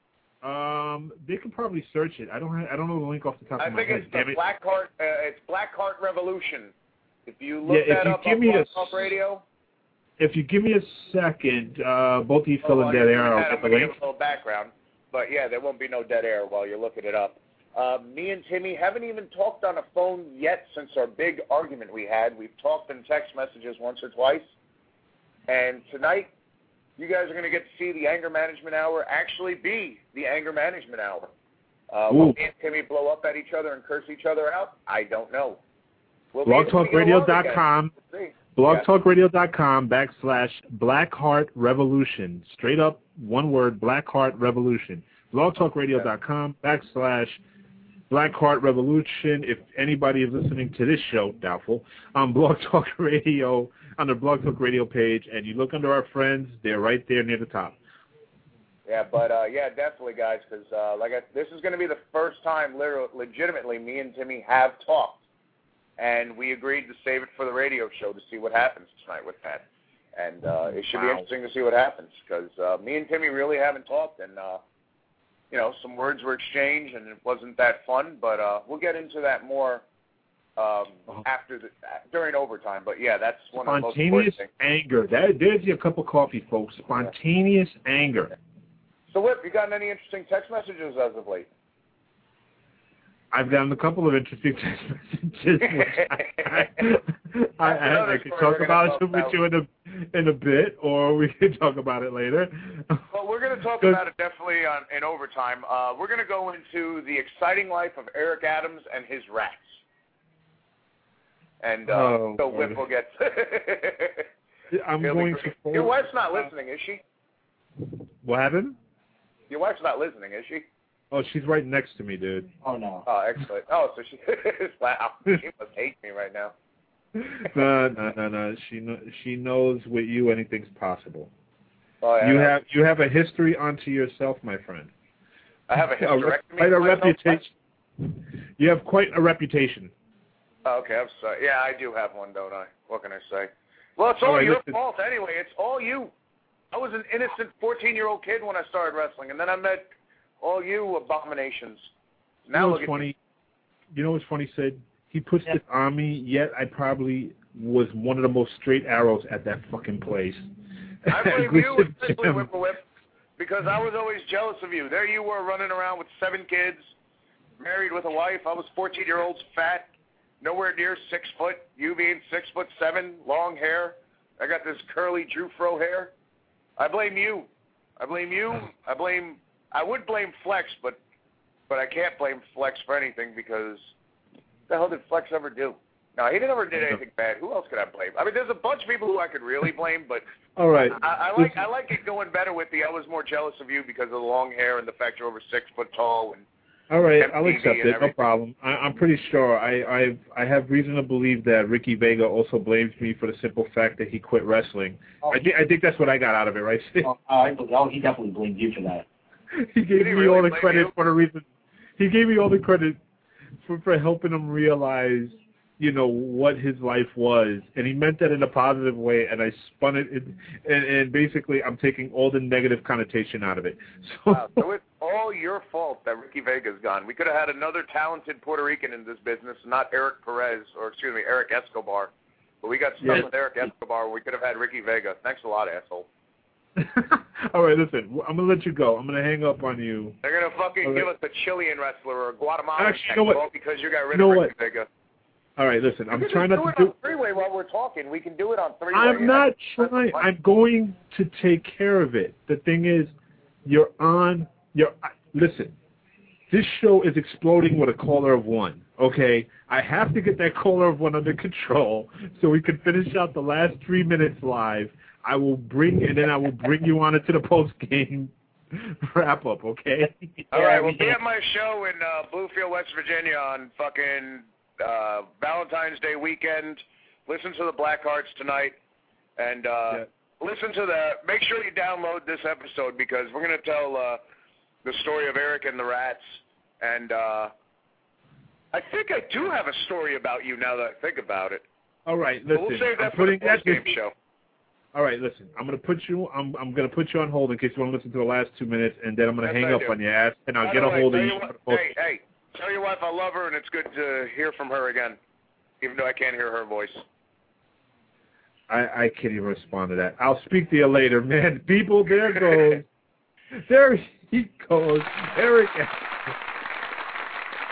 Um, they can probably search it. I don't. Have, I don't know the link off the top I of my think head. it's the Damn it. Blackheart. Uh, it's Blackheart Revolution. If you look Yeah, if that you up give on me Blog a Talk Radio. If you give me a second, uh, both of you fill Oh, in while dead you're air. doing I'll that, get I'm the going to link. give a little background. But yeah, there won't be no dead air while you're looking it up. Uh, me and Timmy haven't even talked on the phone yet since our big argument we had. We've talked in text messages once or twice. And tonight, you guys are going to get to see the Anger Management Hour actually be the Anger Management Hour. Uh, will me and Timmy blow up at each other and curse each other out? I don't know. We'll blog talk radio dot com blog talk radio dot com backslash Blackheart Revolution. Straight up, one word, Blackheart Revolution. blog talk radio dot com backslash Blackheart Revolution. If anybody is listening to this show, doubtful, on Blog Talk Radio, on the Blog Talk Radio page, and you look under our friends, they're right there near the top. Yeah, but, uh, yeah, definitely, guys, because uh, like I, this is going to be the first time, literally, legitimately, me and Timmy have talked, and we agreed to save it for the radio show to see what happens tonight with that. And uh, it should wow. be interesting to see what happens, because uh, me and Timmy really haven't talked, and, uh, you know, some words were exchanged, and it wasn't that fun, but uh, we'll get into that more um, after the, during overtime. But, yeah, that's one of the most important things. Spontaneous anger. That, there's your cup of coffee, folks. Spontaneous yeah. anger. So, Whip, you gotten any interesting text messages as of late? I've gotten a couple of interesting text messages. I, I, I, I could talk about it with you in a, in a bit, or we could talk about it later. Well, we're going to talk about it definitely on, in overtime. Uh, we're going to go into the exciting life of Eric Adams and his rats. And uh, oh, so Whip will get... I'm going to... Your wife's not listening, is she? What happened? Your wife's not listening, is she? Oh, she's right next to me, dude. Oh, no. Oh, excellent. Oh, so she... wow. She must hate me right now. No, no, no, no. She, know, she knows with you anything's possible. Oh, yeah, you no. have you have a history unto yourself, my friend. I have a hysterectomy. Quite a reputation. You have quite a reputation. Oh, okay, I'm sorry. Yeah, I do have one, don't I? What can I say? Well, it's all, all right, your listen. fault anyway. It's all you. I was an innocent fourteen-year-old kid when I started wrestling, and then I met all you abominations. Now you know look what's at funny? me. You know what's funny, Sid? He puts yeah. this on me, yet I probably was one of the most straight arrows at that fucking place. I blame you, especially Whip Whip, because I was always jealous of you. There you were running around with seven kids, married with a wife. I was fourteen-year-old, fat, nowhere near six foot. You being six foot seven, long hair. I got this curly Drew Fro hair. I blame you. I blame you. I blame. I would blame Flex, but but I can't blame Flex for anything because what the hell did Flex ever do? No, he never did anything bad. Who else could I blame? I mean, there's a bunch of people who I could really blame, but all right, I, I like I like it going better with the. I was more jealous of you because of the long hair and the fact you're over six foot tall and. All right, I'll accept it. No problem. I, I'm pretty sure. I I've, I have reason to believe that Ricky Vega also blames me for the simple fact that he quit wrestling. Oh. I, th- I think that's what I got out of it, right, Steve? Oh, uh, oh, he definitely blamed you for that. He gave Did me he really all the credit you? for the reason. He gave me all the credit for, for helping him realize, you know, what his life was, and he meant that in a positive way. And I spun it, in, and, and basically, I'm taking all the negative connotation out of it. So, wow, so it's all your fault that Ricky Vega's gone. We could have had another talented Puerto Rican in this business, not Eric Perez, or excuse me, Eric Escobar. But we got stuck yeah. with Eric Escobar. We could have had Ricky Vega. Thanks a lot, asshole. All right, listen, I'm going to let you go. I'm going to hang up on you. They're going to fucking right. give us a Chilean wrestler or a Guatemalan Actually, you know what? because you got rid you know of Ricky what? Vega. All right, listen, I'm we trying not to do do it on three-way while we're talking. We can do it on three-way. I'm not trying. I'm going to take care of it. The thing is, you're on, you're, listen, this show is exploding with a caller of one, okay? I have to get that caller of one under control so we can finish out the last three minutes live. I will bring, and then I will bring you on into the post-game wrap-up, okay? All right, well, be at my show in uh, Bluefield, West Virginia on fucking uh, Valentine's Day weekend. Listen to the Blackhearts tonight, and uh, yeah. listen to the, make sure you download this episode because we're going to tell uh, the story of Eric and the Rats, and uh, I think I do have a story about you now that I think about it. All right, listen. But we'll save that I'm for the putting that post-game show. All right, listen. I'm gonna put you. I'm I'm gonna put you on hold in case you want to listen to the last two minutes, and then I'm gonna Yes, hang I up do. on your ass, and I'll By get the a way, hold of tell you. your for the Hey, hey, tell your wife I love her, and it's good to hear from her again, even though I can't hear her voice. I I can't even respond to that. I'll speak to you later, man. People, there goes, there he goes, Eric.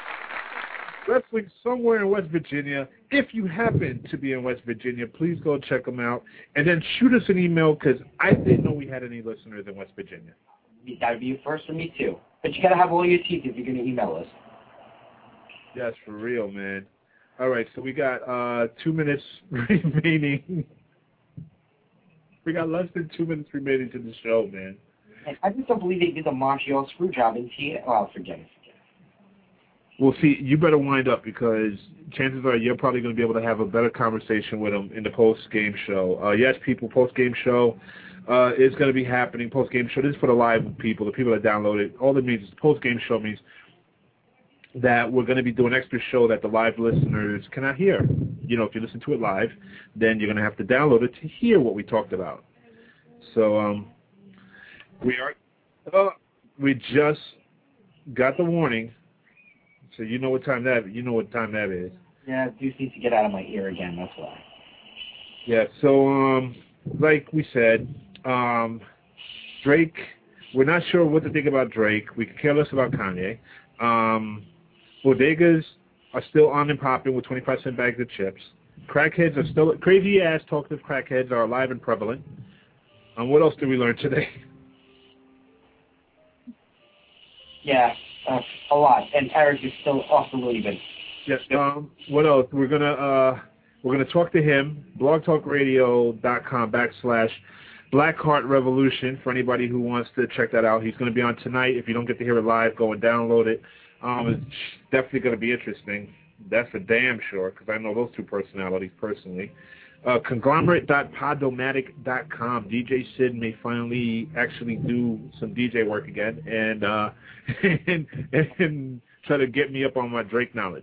wrestling somewhere in West Virginia. If you happen to be in West Virginia, please go check them out. And then shoot us an email because I didn't know we had any listeners in West Virginia. That would be a first for me, too. But you got to have all your teeth if you're going to email us. Yes, for real, man. All right, so we got uh, two minutes remaining. We got less than two minutes remaining to the show, man. I just don't believe they did the Montreal screw job in T. Well, forget it. Well, see, you better wind up because chances are you're probably going to be able to have a better conversation with them in the post-game show. Uh, yes, people, post-game show uh, is going to be happening. Post-game show, this is for the live people, the people that download it. All it means is post-game show means that we're going to be doing an extra show that the live listeners cannot hear. You know, if you listen to it live, then you're going to have to download it to hear what we talked about. So um, we are, uh, we just got the warning. So you know what time that you know what time that is. Yeah, it just needs to get out of my ear again. That's why. Yeah. So um, like we said, um, Drake. We're not sure what to think about Drake. We could care less about Kanye. Um, bodegas are still on and popping with twenty-five cent bags of chips. Crackheads are still crazy ass talkative crackheads are alive and prevalent. And um, what else did we learn today? Yeah. Uh, a lot, and Eric is still off the leaving. Yes. Um. What else? We're gonna uh we're gonna talk to him. blogtalkradio.com backslash Blackheart Revolution for anybody who wants to check that out. He's gonna be on tonight. If you don't get to hear it live, go and download it. Um. It's definitely gonna be interesting. That's for damn sure because I know those two personalities personally. Uh, conglomerate dot podomatic dot com. D J Sid may finally actually do some D J work again and uh, and, and try to get me up on my Drake knowledge.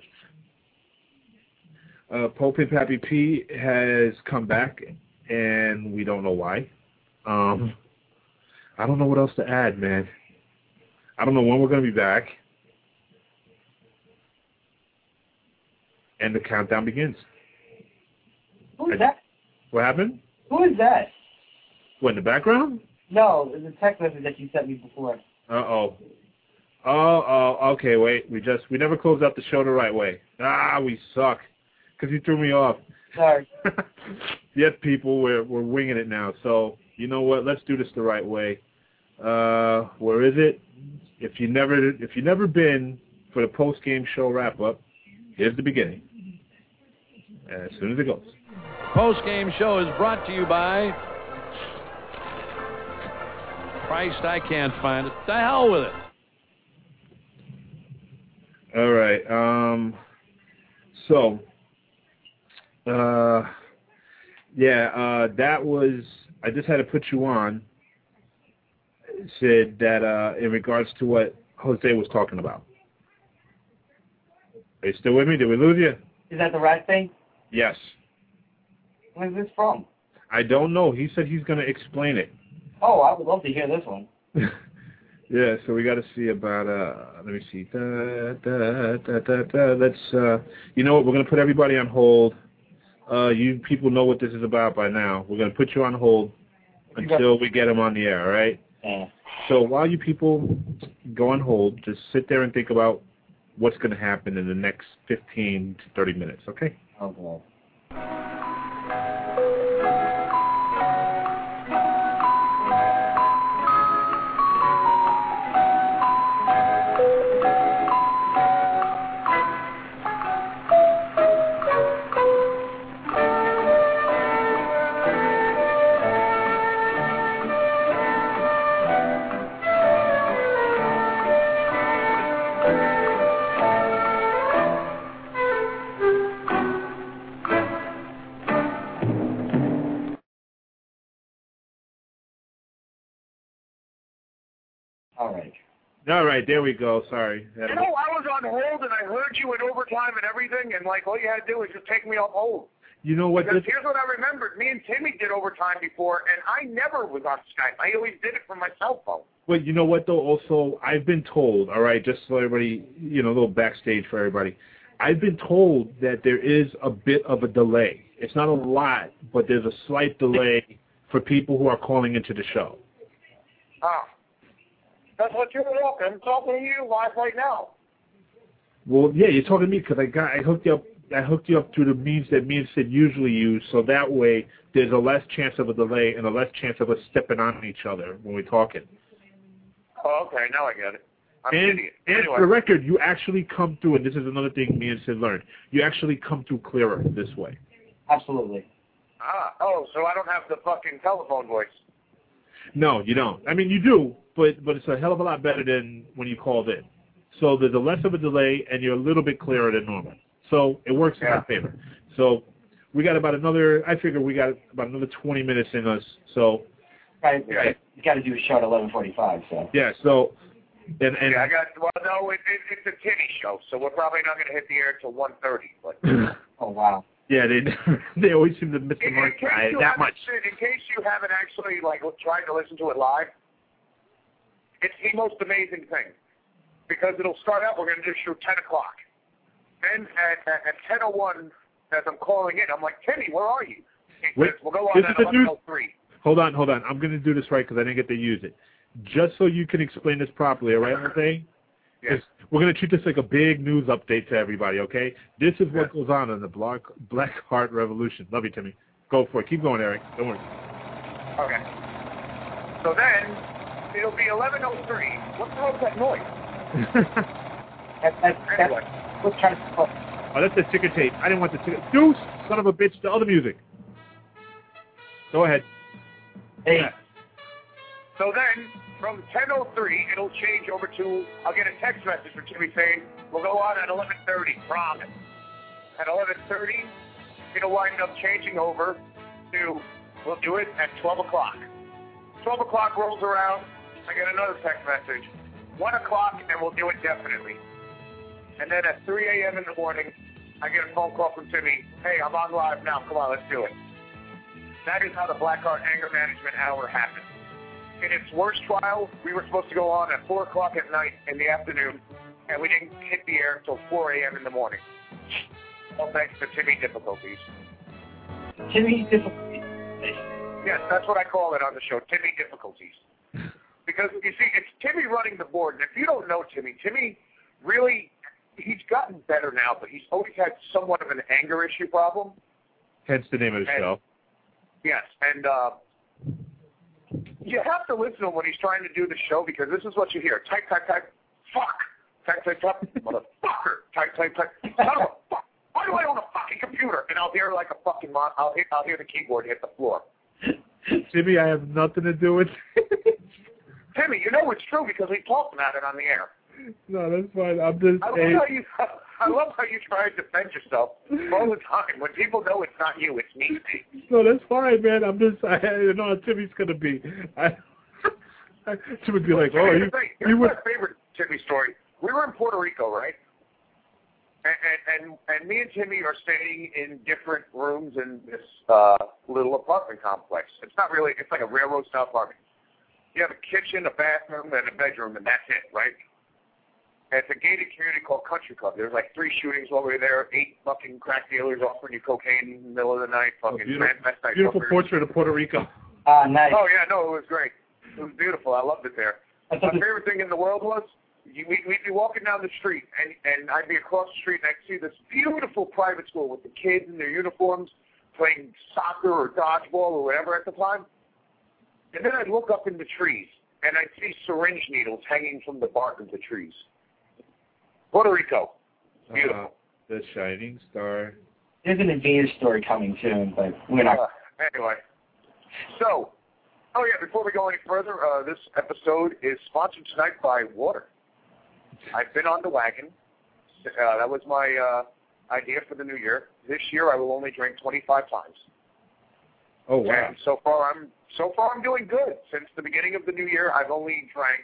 Uh, Pope and Pappy P has come back, and we don't know why. Um, I don't know what else to add, man. I don't know when we're going to be back. And the countdown begins. Who is that? What happened? Who is that? What, in the background? No, it's a text message that you sent me before. Uh-oh. Oh, oh, okay, wait. We just, we never closed out the show the right way. Ah, we suck. Because you threw me off. Sorry. Yes, people, we're, we're winging it now. So, you know what? Let's do this the right way. Uh, where is it? If you never, if you've never been for the post-game show wrap-up, here's the beginning. As soon as it goes. Post-game show is brought to you by Christ, I can't find it. The hell with it. All right. Um, so, uh, yeah, uh, that was, I just had to put you on, said that uh, in regards to what Jose was talking about. Are you still with me? Did we lose you? Is that the rat thing? Yes. Where's this from? I don't know. He said he's going to explain it. Oh, I would love to hear this one. Yeah, so we got to see about, uh, let me see. Da, da, da, da, da. Let's, uh, you know what, we're going to put everybody on hold. Uh, you people know what this is about by now. We're going to put you on hold until we get them on the air, all right? Yeah. So while you people go on hold, just sit there and think about what's going to happen in the next fifteen to thirty minutes, okay? Okay. All right, there we go. Sorry. You know, I was on hold and I heard you in overtime and everything, and like all you had to do was just take me off hold. You know what? Because here's what I remembered: me and Timmy did overtime before, and I never was on Skype. I always did it from my cell phone. Well, you know what though? Also, I've been told. All right, just so everybody, you know, a little backstage for everybody. I've been told that there is a bit of a delay. It's not a lot, but there's a slight delay for people who are calling into the show. Ah. That's what you're talking. I'm talking to you live right now. Well, yeah, you're talking to me because I got I hooked you up. I hooked you up through the means that me and Sid usually use, so that way there's a less chance of a delay and a less chance of us stepping on each other when we're talking. Oh, okay, now I get it. I'm and, an idiot. And anyway. for the record, you actually come through, and this is another thing me and Sid learned, you actually come through clearer this way. Absolutely. Ah, oh, so I don't have the fucking telephone voice. No, you don't. I mean, you do, but but it's a hell of a lot better than when you called in. So there's a less of a delay, and you're a little bit clearer than normal. So it works in yeah. our favor. So we got about another, I figure we got about another twenty minutes in us. So right, right. You got to do a show at eleven forty-five. So yeah, so and and yeah, I got well, no, it, it, it's a Timmy show, so we're probably not going to hit the air until one thirty. But oh wow. Yeah, they they always seem to miss the in, mark in by that much. In case you haven't actually like tried to listen to it live, it's the most amazing thing because it'll start out. We're going to do show ten o'clock. Then at, at, at ten oh one, as I'm calling in, I'm like, Timmy, where are you? He Wait, says, we'll go on at eleven oh three. Hold on, hold on. I'm going to do this right because I didn't get to use it. Just so you can explain this properly, all right, Jose? Yes. We're going to treat this like a big news update to everybody, okay? This is what yes. goes on in the Black, Black Heart Revolution. Love you, Timmy. Go for it. Keep going, Eric. Don't worry. Okay. So then, it'll be eleven oh three. What the hell is that noise? that, that, anyway. Let's try to oh. oh, that's the ticker tape. I didn't want the ticker. Deuce, son of a bitch, the other music. Go ahead. Hey. Yeah. So then, from ten oh three, it'll change over to, I'll get a text message from Timmy saying, we'll go on at eleven thirty, promise. At eleven thirty, it'll wind up changing over to, we'll do it at twelve o'clock. twelve o'clock rolls around, I get another text message. one o'clock, and we'll do it definitely. And then at three a.m. in the morning, I get a phone call from Timmy. Hey, I'm on live now. Come on, let's do it. That is how the Blackheart Anger Management Hour happened. In its worst trial, we were supposed to go on at four o'clock at night in the afternoon, and we didn't hit the air until four a.m. in the morning. All thanks to Timmy difficulties. Timmy difficulties? Yes, that's what I call it on the show, Timmy difficulties. Because, you see, it's Timmy running the board, and if you don't know Timmy, Timmy really... he's gotten better now, but he's always had somewhat of an anger issue problem. Hence the name of the and, show. Yes, and uh, you have to listen to him when he's trying to do the show because this is what you hear. Type, type, type, fuck. Type, type, type, motherfucker. Type, type, type, son of a fuck. Why do I own a fucking computer? And I'll hear like a fucking, mon- I'll, hear, I'll hear the keyboard hit the floor. Jimmy, I have nothing to do with it. Timmy, you know it's true because we talked about it on the air. No, that's fine. I'm just. I love saying. how you. I love how you try to defend yourself all the time. When people know it's not you, it's me. No, that's fine, man. I'm just. I, I know how Timmy's gonna be. I, I, Timmy would be like, oh, you. Here's you my would... favorite Timmy story. We were in Puerto Rico, right? And and and, and me and Timmy are staying in different rooms in this uh, little apartment complex. It's not really. It's like a railroad style apartment. You have a kitchen, a bathroom, and a bedroom, and that's it, right? It's a gated community called Country Club. There's like three shootings while we were there, eight fucking crack dealers offering you cocaine in the middle of the night, fucking oh, beautiful, transvestite beautiful fuckers. portrait of Puerto Rico. Ah, uh, nice. Oh, yeah, no, it was great. It was beautiful. I loved it there. My favorite thing in the world was you, we, we'd be walking down the street, and, and I'd be across the street, and I'd see this beautiful private school with the kids in their uniforms playing soccer or dodgeball or whatever at the time. And then I'd look up in the trees, and I'd see syringe needles hanging from the bark of the trees. Puerto Rico. Beautiful. Uh, the Shining Star. There's an Invader story coming soon, but we're not. Uh, anyway. So, oh yeah, before we go any further, uh, this episode is sponsored tonight by water. I've been on the wagon. Uh, that was my uh, idea for the new year. This year I will only drink twenty-five times. Oh, wow. And so far I'm so far I'm doing good. Since the beginning of the new year, I've only drank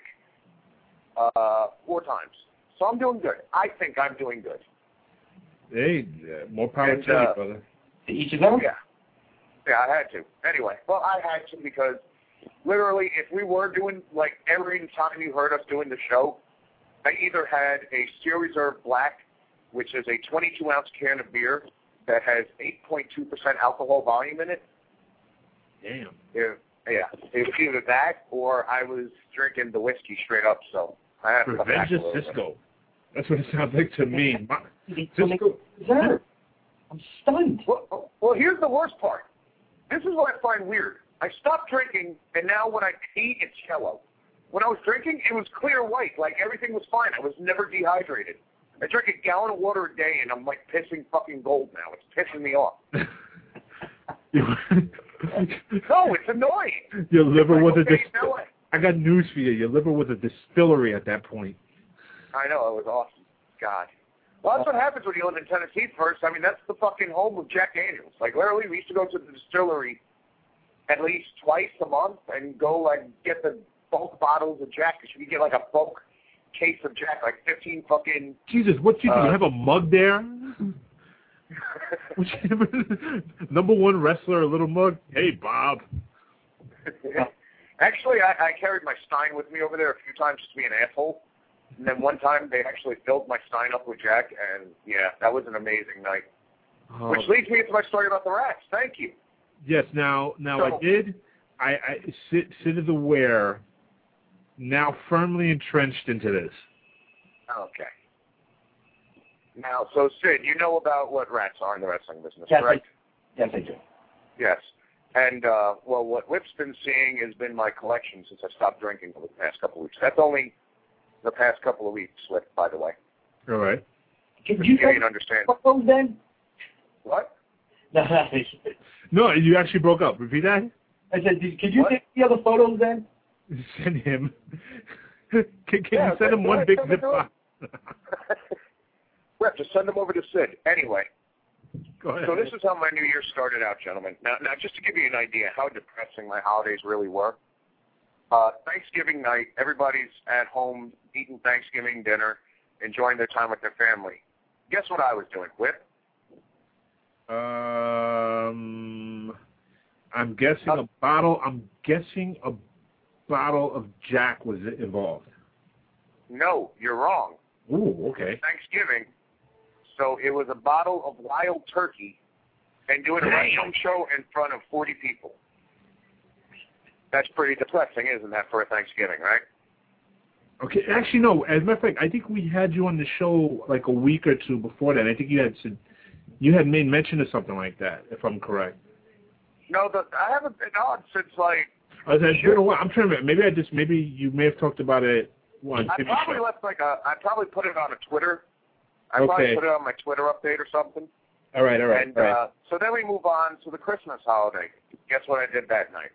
uh, four times. So I'm doing good. I think I'm doing good. Hey, uh, more power and, to you, uh, brother. To each of them? Yeah. Yeah, I had to. Anyway, well, I had to because literally if we were doing, like, every time you heard us doing the show, I either had a Steel Reserve Black, which is a twenty-two ounce can of beer that has eight point two percent alcohol volume in it. Damn. It, yeah, it was either that or I was drinking the whiskey straight up, so I had to come back Revenge a of little Cisco. That's what it sounds like to me. My, Cisco, dessert. I'm stunned. Well, well, here's the worst part. This is what I find weird. I stopped drinking, and now when I pee, it's yellow. When I was drinking, it was clear white, like everything was fine. I was never dehydrated. I drink a gallon of water a day, and I'm like pissing fucking gold now. It's pissing me off. No, it's annoying. Your liver like, was okay, a dis- I got news for you. Your liver was a distillery at that point. I know, it was awesome. God. Well, that's what happens when you live in Tennessee first. I mean, that's the fucking home of Jack Daniels. Like, literally, we used to go to the distillery at least twice a month and go, like, get the bulk bottles of Jack. Because you could get, like, a bulk case of Jack, like fifteen fucking... Jesus, what you do? Uh, You have a mug there? Number one wrestler, a little mug? Hey, Bob. Actually, I, I carried my Stein with me over there a few times just to be an asshole. And then one time they actually filled my Stein up with Jack, and yeah, that was an amazing night. Oh. Which leads me to my story about the rats. Thank you. Yes, now now So, I did. I, I Sid, Sid is aware, now firmly entrenched into this. Okay. Now, so Sid, you know about what rats are in the wrestling business, Yes, right? I, yes, I do. Yes. And, uh, well, what Whip's been seeing has been my collection since I stopped drinking over the past couple of weeks. That's only the past couple of weeks, Whip, by the way. All right. Could you yeah, you understand. Photos then? What? No, no, you actually broke up. Repeat that? I said, could you take the other photos then? Send him. can can yeah, you send him one ahead, big send zip it to file? Whip, just send them over to Sid. Anyway. Go ahead. So this is how my New Year started out, gentlemen. Now, now, just to give you an idea how depressing my holidays really were. Uh, Thanksgiving night, everybody's at home eating Thanksgiving dinner, enjoying their time with their family. Guess what I was doing, Whip? Um, I'm guessing a bottle. I'm guessing a bottle of Jack was involved. No, you're wrong. Ooh, okay. Thanksgiving. So it was a bottle of Wild Turkey and doing a wrestling show in front of forty people. That's pretty depressing, isn't that, for a Thanksgiving, right? Okay, actually, no. As a matter of fact, I think we had you on the show like a week or two before that. I think you had said, you had made mention of something like that, if I'm correct. No, the, I haven't been on since like. I was like, sure. I'm trying to remember. Maybe I just maybe you may have talked about it once. I probably show. left like a. I probably put it on a Twitter. I okay. probably put it on my Twitter update or something. All right, all right. And all right. Uh, so then we move on to the Christmas holiday. Guess what I did that night?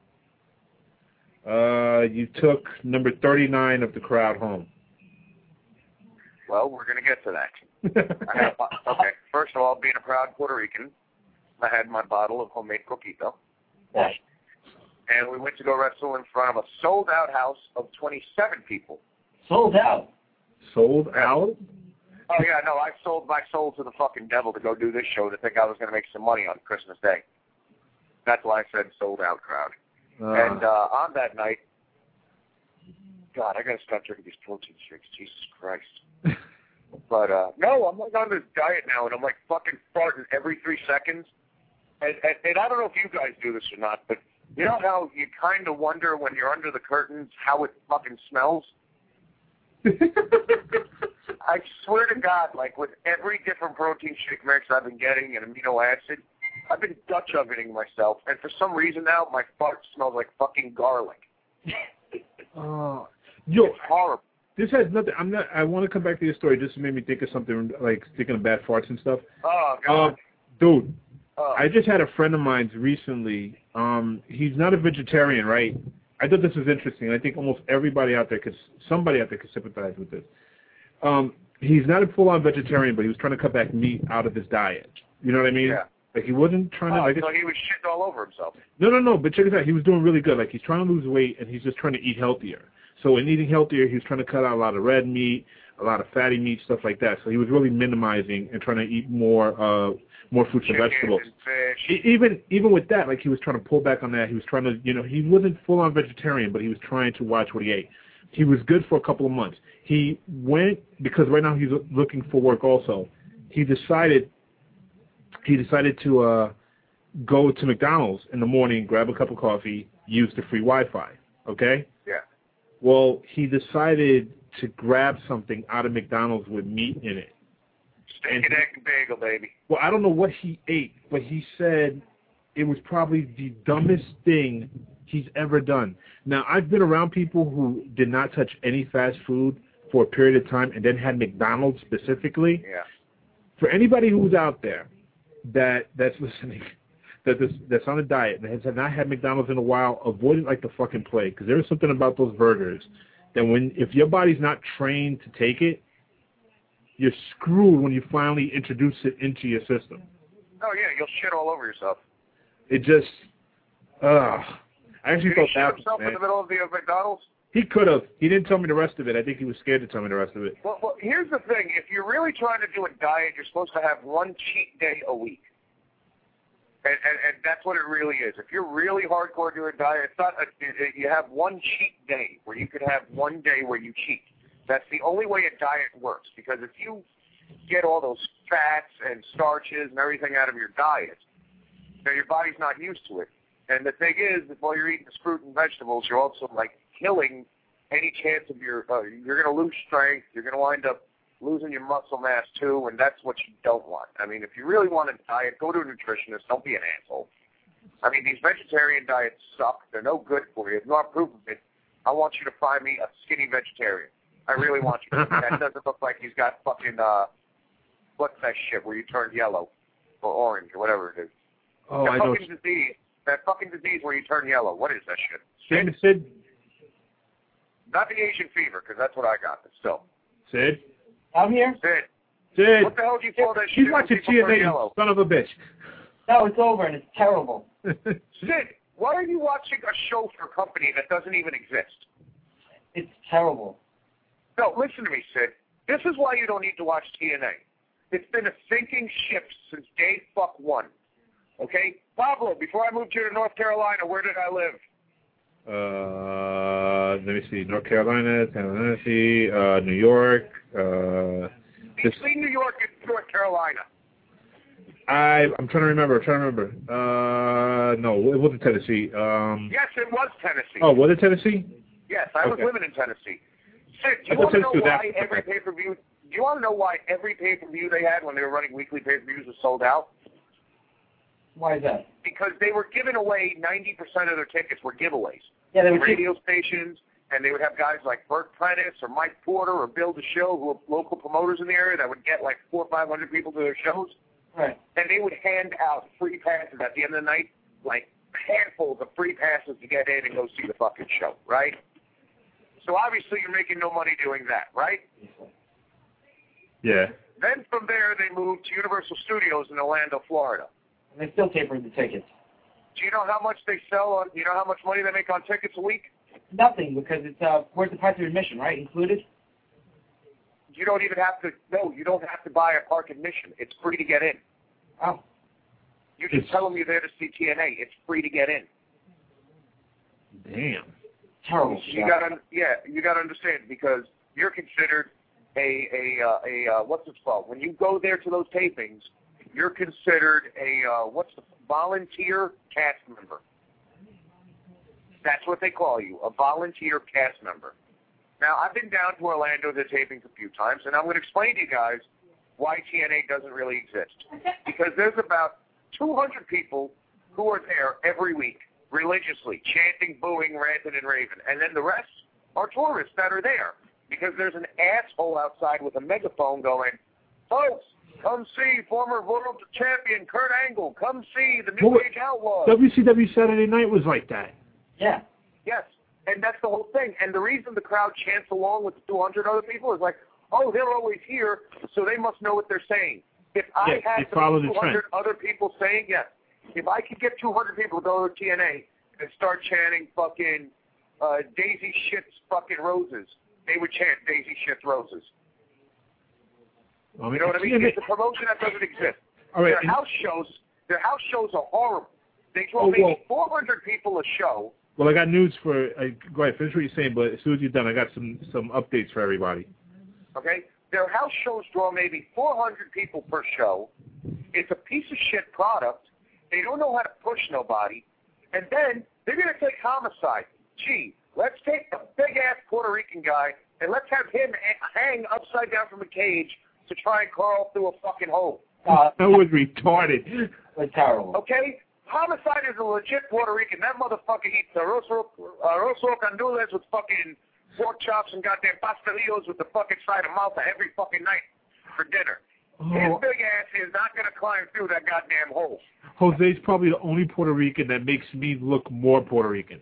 Uh, you took number thirty-nine of the crowd home. Well, we're going to get to that. I had, okay, first of all, being a proud Puerto Rican, I had my bottle of homemade coquito. Right. And we went to go wrestle in front of a sold-out house of twenty-seven people. Sold out? Sold out? Oh, yeah, no, I sold my soul to the fucking devil to go do this show to think I was going to make some money on Christmas Day. That's why I said sold-out crowd. Uh, and uh, on that night, God, I got to stop drinking these protein shakes. Jesus Christ. But, uh, no, I'm like on this diet now, and I'm like fucking farting every three seconds. And, and, and I don't know if you guys do this or not, but you know how you kind of wonder when you're under the curtains how it fucking smells? I swear to God, like with every different protein shake mix I've been getting and amino acid, I've been Dutch ovening myself, and for some reason now, my fart smells like fucking garlic. Uh, yo, it's horrible. This has nothing. I'm not. I want to come back to your story. Just made me think of something like thinking of bad farts and stuff. Oh God, uh, dude. Oh. I just had a friend of mine recently. Um, he's not a vegetarian, right? I thought this was interesting. I think almost everybody out there could, somebody out there could sympathize with this. Um, he's not a full-on vegetarian, but he was trying to cut back meat out of his diet. You know what I mean? Yeah. Like he wasn't trying to. Oh, Like, so he was shitting all over himself. No, no, no. But check this out. He was doing really good. Like he's trying to lose weight, and he's just trying to eat healthier. So in eating healthier, he was trying to cut out a lot of red meat, a lot of fatty meat, stuff like that. So he was really minimizing and trying to eat more, uh, more fruits Chicken and vegetables. And fish. E- even even with that, like he was trying to pull back on that. He was trying to, you know, he wasn't full on vegetarian, but he was trying to watch what he ate. He was good for a couple of months. He went because right now he's looking for work. Also, he decided he decided to uh, go to McDonald's in the morning, grab a cup of coffee, use the free Wi-Fi. Okay. Yeah. Well, he decided to grab something out of McDonald's with meat in it. Steak and, and egg and bagel, baby. Well, I don't know what he ate, but he said it was probably the dumbest thing he's ever done. Now, I've been around people who did not touch any fast food for a period of time and then had McDonald's specifically. Yeah. For anybody who's out there that that's listening, that this, that's on a diet and has not had McDonald's in a while, avoid it like the fucking plague, because there is something about those burgers that when if your body's not trained to take it, you're screwed when you finally introduce it into your system. Oh, yeah, you'll shit all over yourself. It just, ugh. I actually Did felt he shit bad, himself man. in the middle of the uh, McDonald's? He could have. He didn't tell me the rest of it. I think he was scared to tell me the rest of it. Well, well, here's the thing. If you're really trying to do a diet, you're supposed to have one cheat day a week. And, and, and that's what it really is. If you're really hardcore doing a diet, it's not a, it, you have one cheat day where you could have one day where you cheat. That's the only way a diet works, because if you get all those fats and starches and everything out of your diet, you know, your body's not used to it. And the thing is, that while you're eating this fruit and vegetables, you're also, like, killing any chance of your, uh, you're going to lose strength, you're going to wind up losing your muscle mass too, and that's what you don't want. I mean, if you really want a diet, go to a nutritionist, don't be an asshole. I mean, these vegetarian diets suck, they're no good for you. If you want proof of it, I want you to find me a skinny vegetarian. I really want you to. That doesn't look like he's got fucking, uh, what's that shit where you turn yellow or orange or whatever it is. Oh, that I fucking know. disease, that fucking disease where you turn yellow. What is that shit? Sid? Sid? Not the Asian fever, because that's what I got, but still. Sid? I'm here. Sid. Sid. What the hell do you call that She's shit? watching when T people N A, turn yellow? son of a bitch. No, it's over, and it's terrible. Sid, why are you watching a show for a company that doesn't even exist? It's terrible. No, listen to me, Sid. This is why you don't need to watch T N A. It's been a sinking ship since day fuck one. Okay? Pablo, before I moved here to North Carolina, where did I live? Uh, let me see. North Carolina, Tennessee, uh, New York. Uh, this, Between New York and North Carolina. I, I'm trying to remember. I'm trying to remember. Uh, no, it wasn't Tennessee. Um, Yes, it was Tennessee. oh, was it Tennessee? Yes, I was Okay. living in Tennessee. Sid, do I you want to thought know Tennessee was why Africa. every pay-per-view? Do you want to know why every pay-per-view they had when they were running weekly pay-per-views was sold out? Why is that? Because they were giving away ninety percent of their tickets were giveaways. Yeah, they were radio stations, and they would have guys like Burt Prentice or Mike Porter or Bill DeShow, who were local promoters in the area, that would get like four or five hundred people to their shows. Right. And they would hand out free passes at the end of the night, like handfuls of free passes to get in and go see the fucking show, right? So obviously you're making no money doing that, right? Yeah. Then from there they moved to Universal Studios in Orlando, Florida. And they still tapered the tickets. Do you know how much they sell on? You know how much money they make on tickets a week? Nothing, because it's uh, where's the price of admission, right? Included. You don't even have to. No, you don't have to buy a park admission. It's free to get in. Oh. You just tell them you're there to see T N A. It's free to get in. Damn. Terrible. You got to, yeah, you got to understand, because you're considered a a uh, a uh, what's it called? When you go there to those tapings, you're considered a uh, what's the volunteer cast member. That's what they call you, a volunteer cast member. Now, I've been down to Orlando to tapings a few times, and I'm going to explain to you guys why T N A doesn't really exist. Because there's about two hundred people who are there every week, religiously, chanting, booing, ranting, and raving. And then the rest are tourists that are there, because there's an asshole outside with a megaphone going, folks, come see former world champion Kurt Angle. Come see the New Well, Age Outlaws. W C W Saturday Night was like that. Yeah. Yes, and that's the whole thing. And the reason the crowd chants along with the two hundred other people is like, oh, they're always here, so they must know what they're saying. If I Yeah, had they follow two the hundred trend. other people saying, yes, if I could get two hundred people to go to T N A and start chanting fucking uh, Daisy Shits fucking Roses, they would chant Daisy Shits Roses. I mean, You know what I mean? T N A It's a promotion that doesn't exist. All right, Their and- house shows, their house shows are horrible. They draw Oh, maybe well- four hundred people a show. Well, I got news for. Uh, go ahead, finish what you're saying, but as soon as you're done, I got some some updates for everybody. Okay? Their house shows draw maybe four hundred people per show. It's a piece of shit product. They don't know how to push nobody. And then they're going to take Homicide. Gee, let's take the big-ass Puerto Rican guy and let's have him hang upside down from a cage to try and crawl through a fucking hole. Uh, that was retarded. That's terrible. Okay? Homicide is a legit Puerto Rican. That motherfucker eats arroz, arroz candules with fucking pork chops and goddamn pastelillos with the fucking side of malta every fucking night for dinner. Oh. His big ass is not going to climb through that goddamn hole. Jose's probably the only Puerto Rican that makes me look more Puerto Rican.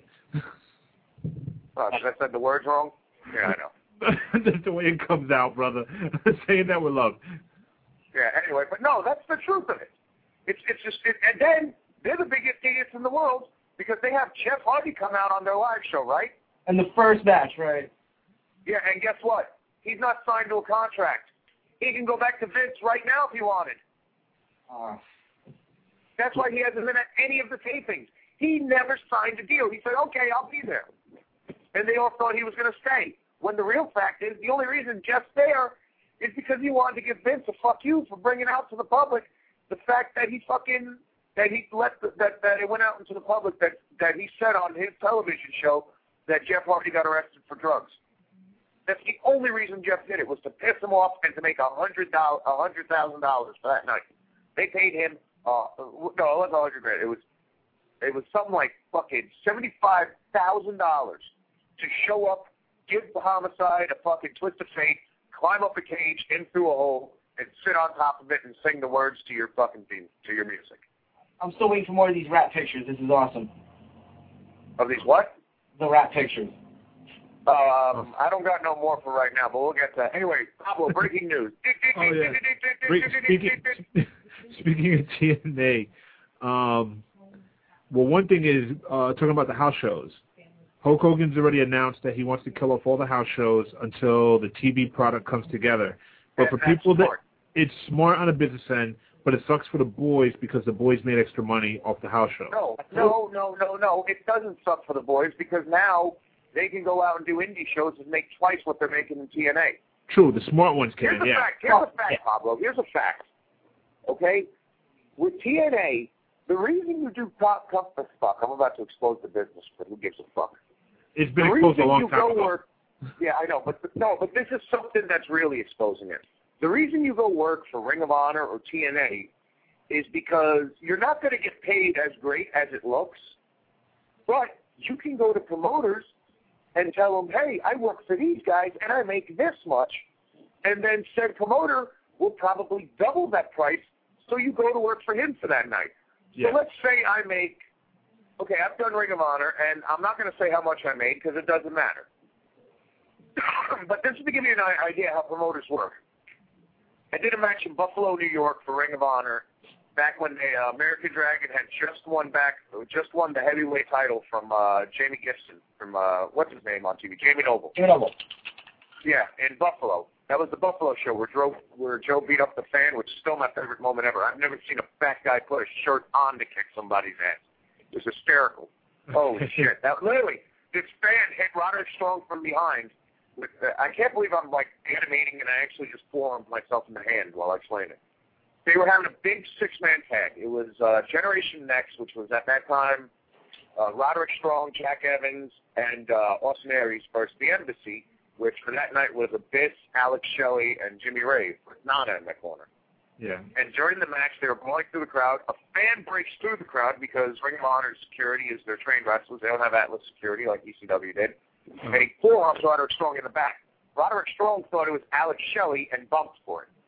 Oh, because I said the words wrong? Yeah, I know. That's the way it comes out, brother. Saying that with love. Yeah, anyway, but no, that's the truth of it. It's it's just, it, and then they're the biggest idiots in the world because they have Jeff Hardy come out on their live show, right? And the first match, right? Yeah, and guess what? He's not signed to a contract. He can go back to Vince right now if he wanted. Uh, That's why he hasn't been at any of the tapings. He never signed a deal. He said, okay, I'll be there. And they all thought he was going to stay. When the real fact is, the only reason Jeff's there is because he wanted to give Vince a fuck you for bringing out to the public the fact that he fucking, that he let, the, that, that it went out into the public that, that he said on his television show that Jeff Hardy got arrested for drugs. That's the only reason Jeff did it, was to piss him off and to make a hundred dollars, a hundred thousand dollars for that night. They paid him. Uh, no, it wasn't a hundred grand. It was, it was something like fucking seventy-five thousand dollars to show up, give the Homicide a fucking twist of fate, climb up a cage in through a hole, and sit on top of it and sing the words to your fucking theme, to your music. I'm still waiting for more of these rap pictures. This is awesome. Of these what? The rap pictures. Um, I don't got no more for right now, but we'll get to that. Anyway, Pablo, breaking news. Oh, yeah. Break, speaking, speaking of T N A, um, well, one thing is uh, talking about the house shows. Hulk Hogan's already announced that he wants to kill off all the house shows until the T V product comes together. But for people that, it's smart on a business end, but it sucks for the boys because the boys made extra money off the house show. No, no, no, no, no. It doesn't suck for the boys because now they can go out and do indie shows and make twice what they're making in T N A. True, the smart ones can, Here's a yeah. fact. Here's a fact, Pablo. Here's a fact. Okay? With T N A, the reason you do top comfort fuck, I'm about to expose the business, but who gives a fuck? It's been the exposed a reason long you time go ago. work, yeah, I know, but no, but this is something that's really exposing it. The reason you go work for Ring of Honor or T N A is because you're not going to get paid as great as it looks, but you can go to promoters and tell them, hey, I work for these guys and I make this much, and then said promoter will probably double that price, so you go to work for him for that night. Yeah. So let's say I make, okay, I've done Ring of Honor, and I'm not going to say how much I made because it doesn't matter. But this is to give you an idea how promoters work. I did a match in Buffalo, New York for Ring of Honor back when the uh, American Dragon had just won back, just won the heavyweight title from uh, Jamie Gibson, from, uh, what's his name on T V? Jamie Noble. Jamie Noble. Yeah, in Buffalo. That was the Buffalo show where Joe, where Joe beat up the fan, which is still my favorite moment ever. I've never seen a fat guy put a shirt on to kick somebody's ass. It was hysterical. Holy shit. That literally, this fan hit Roderick Strong from behind. With the, I can't believe I'm like animating and I actually just forearmed myself in the hand while I explain it. They were having a big six-man tag. It was uh, Generation Next, which was at that time uh, Roderick Strong, Jack Evans, and uh, Austin Aries versus the Embassy, which for that night was Abyss, Alex Shelley, and Jimmy Rave with Nana in that corner. Yeah. And during the match, they were blowing through the crowd. A fan breaks through the crowd because Ring of Honor's security is their trained wrestlers. They don't have Atlas security like E C W did. Mm-hmm. And he forearms Roderick Strong in the back. Roderick Strong thought it was Alex Shelley and bumped for it.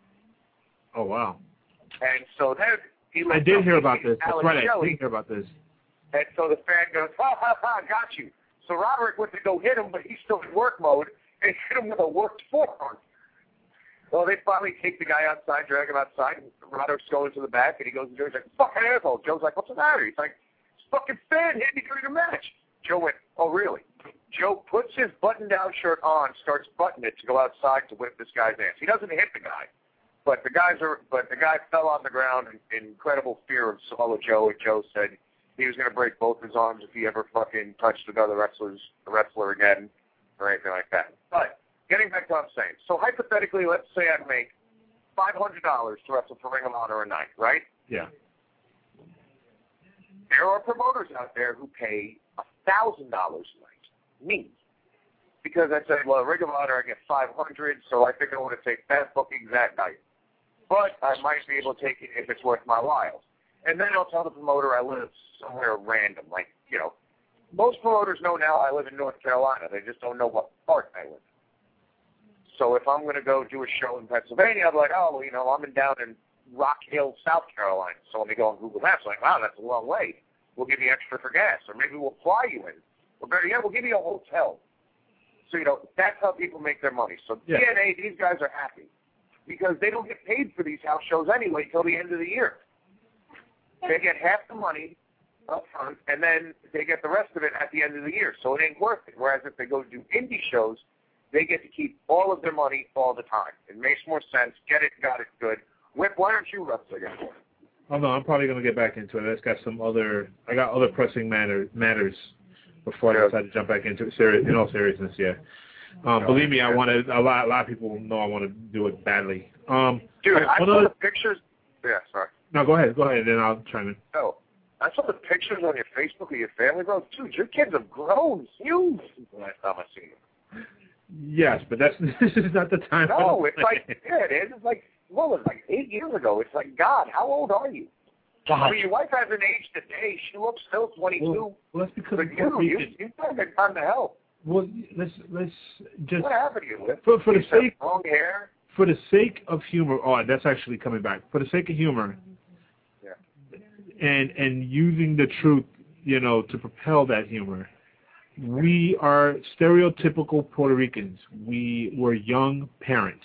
Oh, wow. And so then he I did hear about this. That's Alex right, I Shelley, did hear about this. And so the fan goes, ha, ha, ha, got you. So Roderick went to go hit him, but he's still in work mode, and hit him with a worked forearm. Well, they finally take the guy outside, drag him outside, and Roderick's going to the back, and he goes to Joe, he's like, fucking asshole. Joe's like, what's the matter? He's like, this fucking fan hit me during the match. Joe went, oh, really? Joe puts his button-down shirt on, starts buttoning it to go outside to whip this guy's ass. He doesn't hit the guy, but the guys are, but the guy fell on the ground in, in incredible fear of Samoa Joe, and Joe said he was going to break both his arms if he ever fucking touched another wrestler's wrestler again or anything like that. But getting back to what I'm saying, so hypothetically, let's say I make five hundred dollars to wrestle for Ring of Honor a night, right? Yeah. There are promoters out there who pay one thousand dollars a night, me, because I said, well, Ring of Honor, I get five hundred, so I think I want to take that booking that night. But I might be able to take it if it's worth my while. And then I'll tell the promoter I live somewhere random. Like, you know, most promoters know now I live in North Carolina. They just don't know what part I live in. So if I'm going to go do a show in Pennsylvania, I'm like, oh, well, you know, I'm in down in Rock Hill, South Carolina. So let me go on Google Maps. Like, wow, that's a long way. We'll give you extra for gas. Or maybe we'll fly you in. Or better yet, we'll give you a hotel. So, you know, that's how people make their money. So yeah. T N A, these guys are happy because they don't get paid for these house shows anyway till the end of the year. They get half the money up front, and then they get the rest of it at the end of the year. So it ain't worth it. Whereas if they go do indie shows, they get to keep all of their money all the time. It makes more sense. Get it, got it, good. Whip, why aren't you wrestling again? Oh, no, I'm probably going to get back into it. I just got some other, I got other pressing matter, matters before I decide to jump back into it. Seri- in all seriousness, yeah. Um, believe me, I want to, a lot, a lot of people know I want to do it badly. Um, Dude, I saw other, the pictures. Yeah, sorry. No, go ahead, go ahead, and then I'll chime in. No, I saw the pictures on your Facebook of your family, bro. Dude, your kids have grown huge since the last time I seen them. Yes, but that's this is not the time. No, it's like, yeah, it is. It's like, what was it, like eight years ago? It's like, God, how old are you? God. I mean, your wife hasn't aged today. She looks still twenty-two. Well, that's because but you, you, you've done good time to help. Well, let's let's just. What happened to you? For, for the sake long hair. For the sake of humor, oh, that's actually coming back. For the sake of humor. Yeah. And and using the truth, you know, to propel that humor. We are stereotypical Puerto Ricans. We were young parents.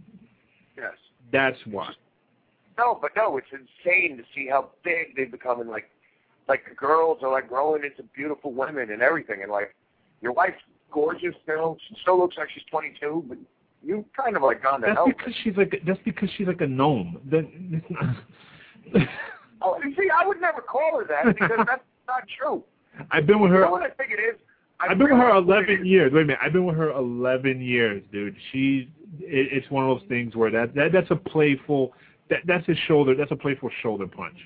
Yes. That's why. No, but no, it's insane to see how big they've become, and like, like the girls are like growing into beautiful women and everything, and like, your wife's gorgeous still. She still looks like she's twenty-two, but you kind of like gone to that's hell. Because she's like that's because she's like a gnome. That, it's not. Oh, you see, I would never call her that because that's not true. I've been with her. You know what I think it is? I I've been with her eleven years. Wait a minute. I've been with her eleven years, dude. She's. It, it's one of those things where that, that that's a playful. That that's a shoulder. That's a playful shoulder punch.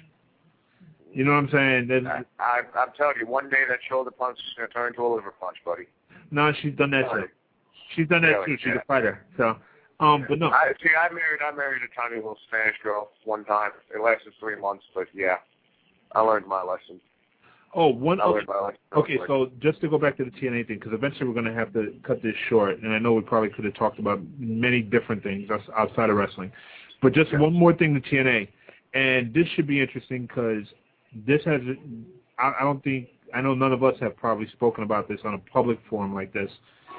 You know what I'm saying? I, I, I'm telling you, one day that shoulder punch is going to turn into a liver punch, buddy. No, she's done that too. She's done that too. She's a fighter. So, um, but no. I, see, I married, I married a tiny little Spanish girl one time. It lasted three months, but yeah, I learned my lesson. Oh, one. I Okay, learned my lesson. okay so just to go back to the T N A thing, because eventually we're going to have to cut this short, and I know we probably could have talked about many different things outside of wrestling, but just yeah. one more thing to T N A, and this should be interesting because this has. I, I don't think. I know none of us have probably spoken about this on a public forum like this.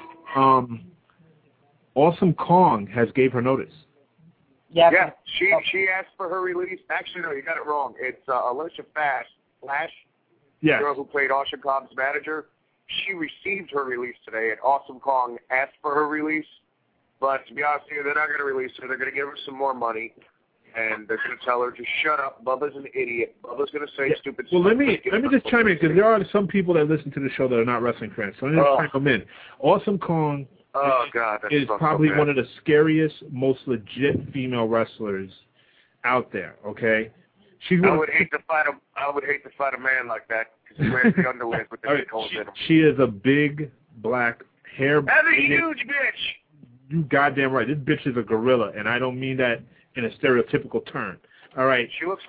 Um, Awesome Kong has gave her notice. Yeah, yeah. She she asked for her release. Actually, no, you got it wrong. It's uh, Alicia Fash, Flash, yes. the girl who played Awesome Kong's manager. She received her release today, and Awesome Kong asked for her release. But to be honest with you, they're not going to release her. They're going to give her some more money, and they're going to tell her to shut up. Bubba's an idiot. Bubba's going to say yeah. stupid well, stuff. Well, let me let me just chime in because there are some people that listen to the show that are not wrestling fans. So let me just chime them in. Awesome Kong. Oh, God, that's is probably so one of the scariest, most legit female wrestlers out there. Okay, she's. I would hate to fight a. I would hate to fight a man like that because he wears the underwear with the right, big holes she, in them. She is a big black hair. That's a huge bitch. You goddamn right. This bitch is a gorilla, and I don't mean that in a stereotypical term. All right. She looks.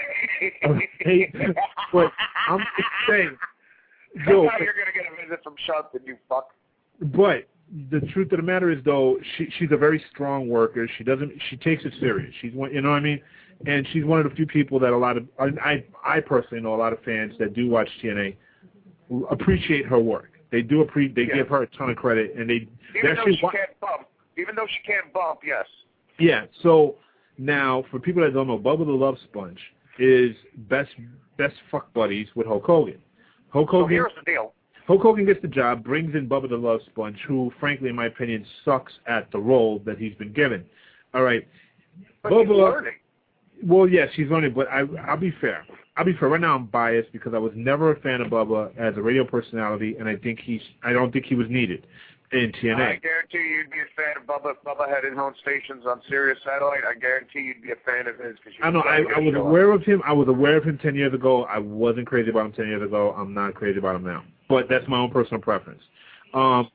Hey, but I'm just saying. Yo, That's how you're gonna get a visit from Sharpton, you fuck. But the truth of the matter is, though, she she's a very strong worker. She doesn't. She takes it serious. She's one. You know what I mean? And she's one of the few people that a lot of I I personally know a lot of fans that do watch T N A appreciate her work. They do appreciate. They yeah. give her a ton of credit, and they even though she wa- can't bump. Even though she can't bump, yes. Yeah. So now, for people that don't know, Bubba the Love Sponge is best best fuck buddies with Hulk Hogan. Hulk Hogan. So here's the deal. Hulk Hogan gets the job, brings in Bubba the Love Sponge, who, frankly, in my opinion, sucks at the role that he's been given. All right. But Bubba, he's learning. Well, yes, he's learning, but I, I'll be fair. I'll be fair. Right now, I'm biased because I was never a fan of Bubba as a radio personality, and I think he's. I don't think he was needed in T N A. I guarantee you'd be a fan of Bubba. If Bubba had his own stations on Sirius Satellite, I guarantee you'd be a fan of his. Cause I know. I, I was aware of him. I was aware of him ten years ago. I wasn't crazy about him ten years ago. I'm not crazy about him now. But that's my own personal preference. Um,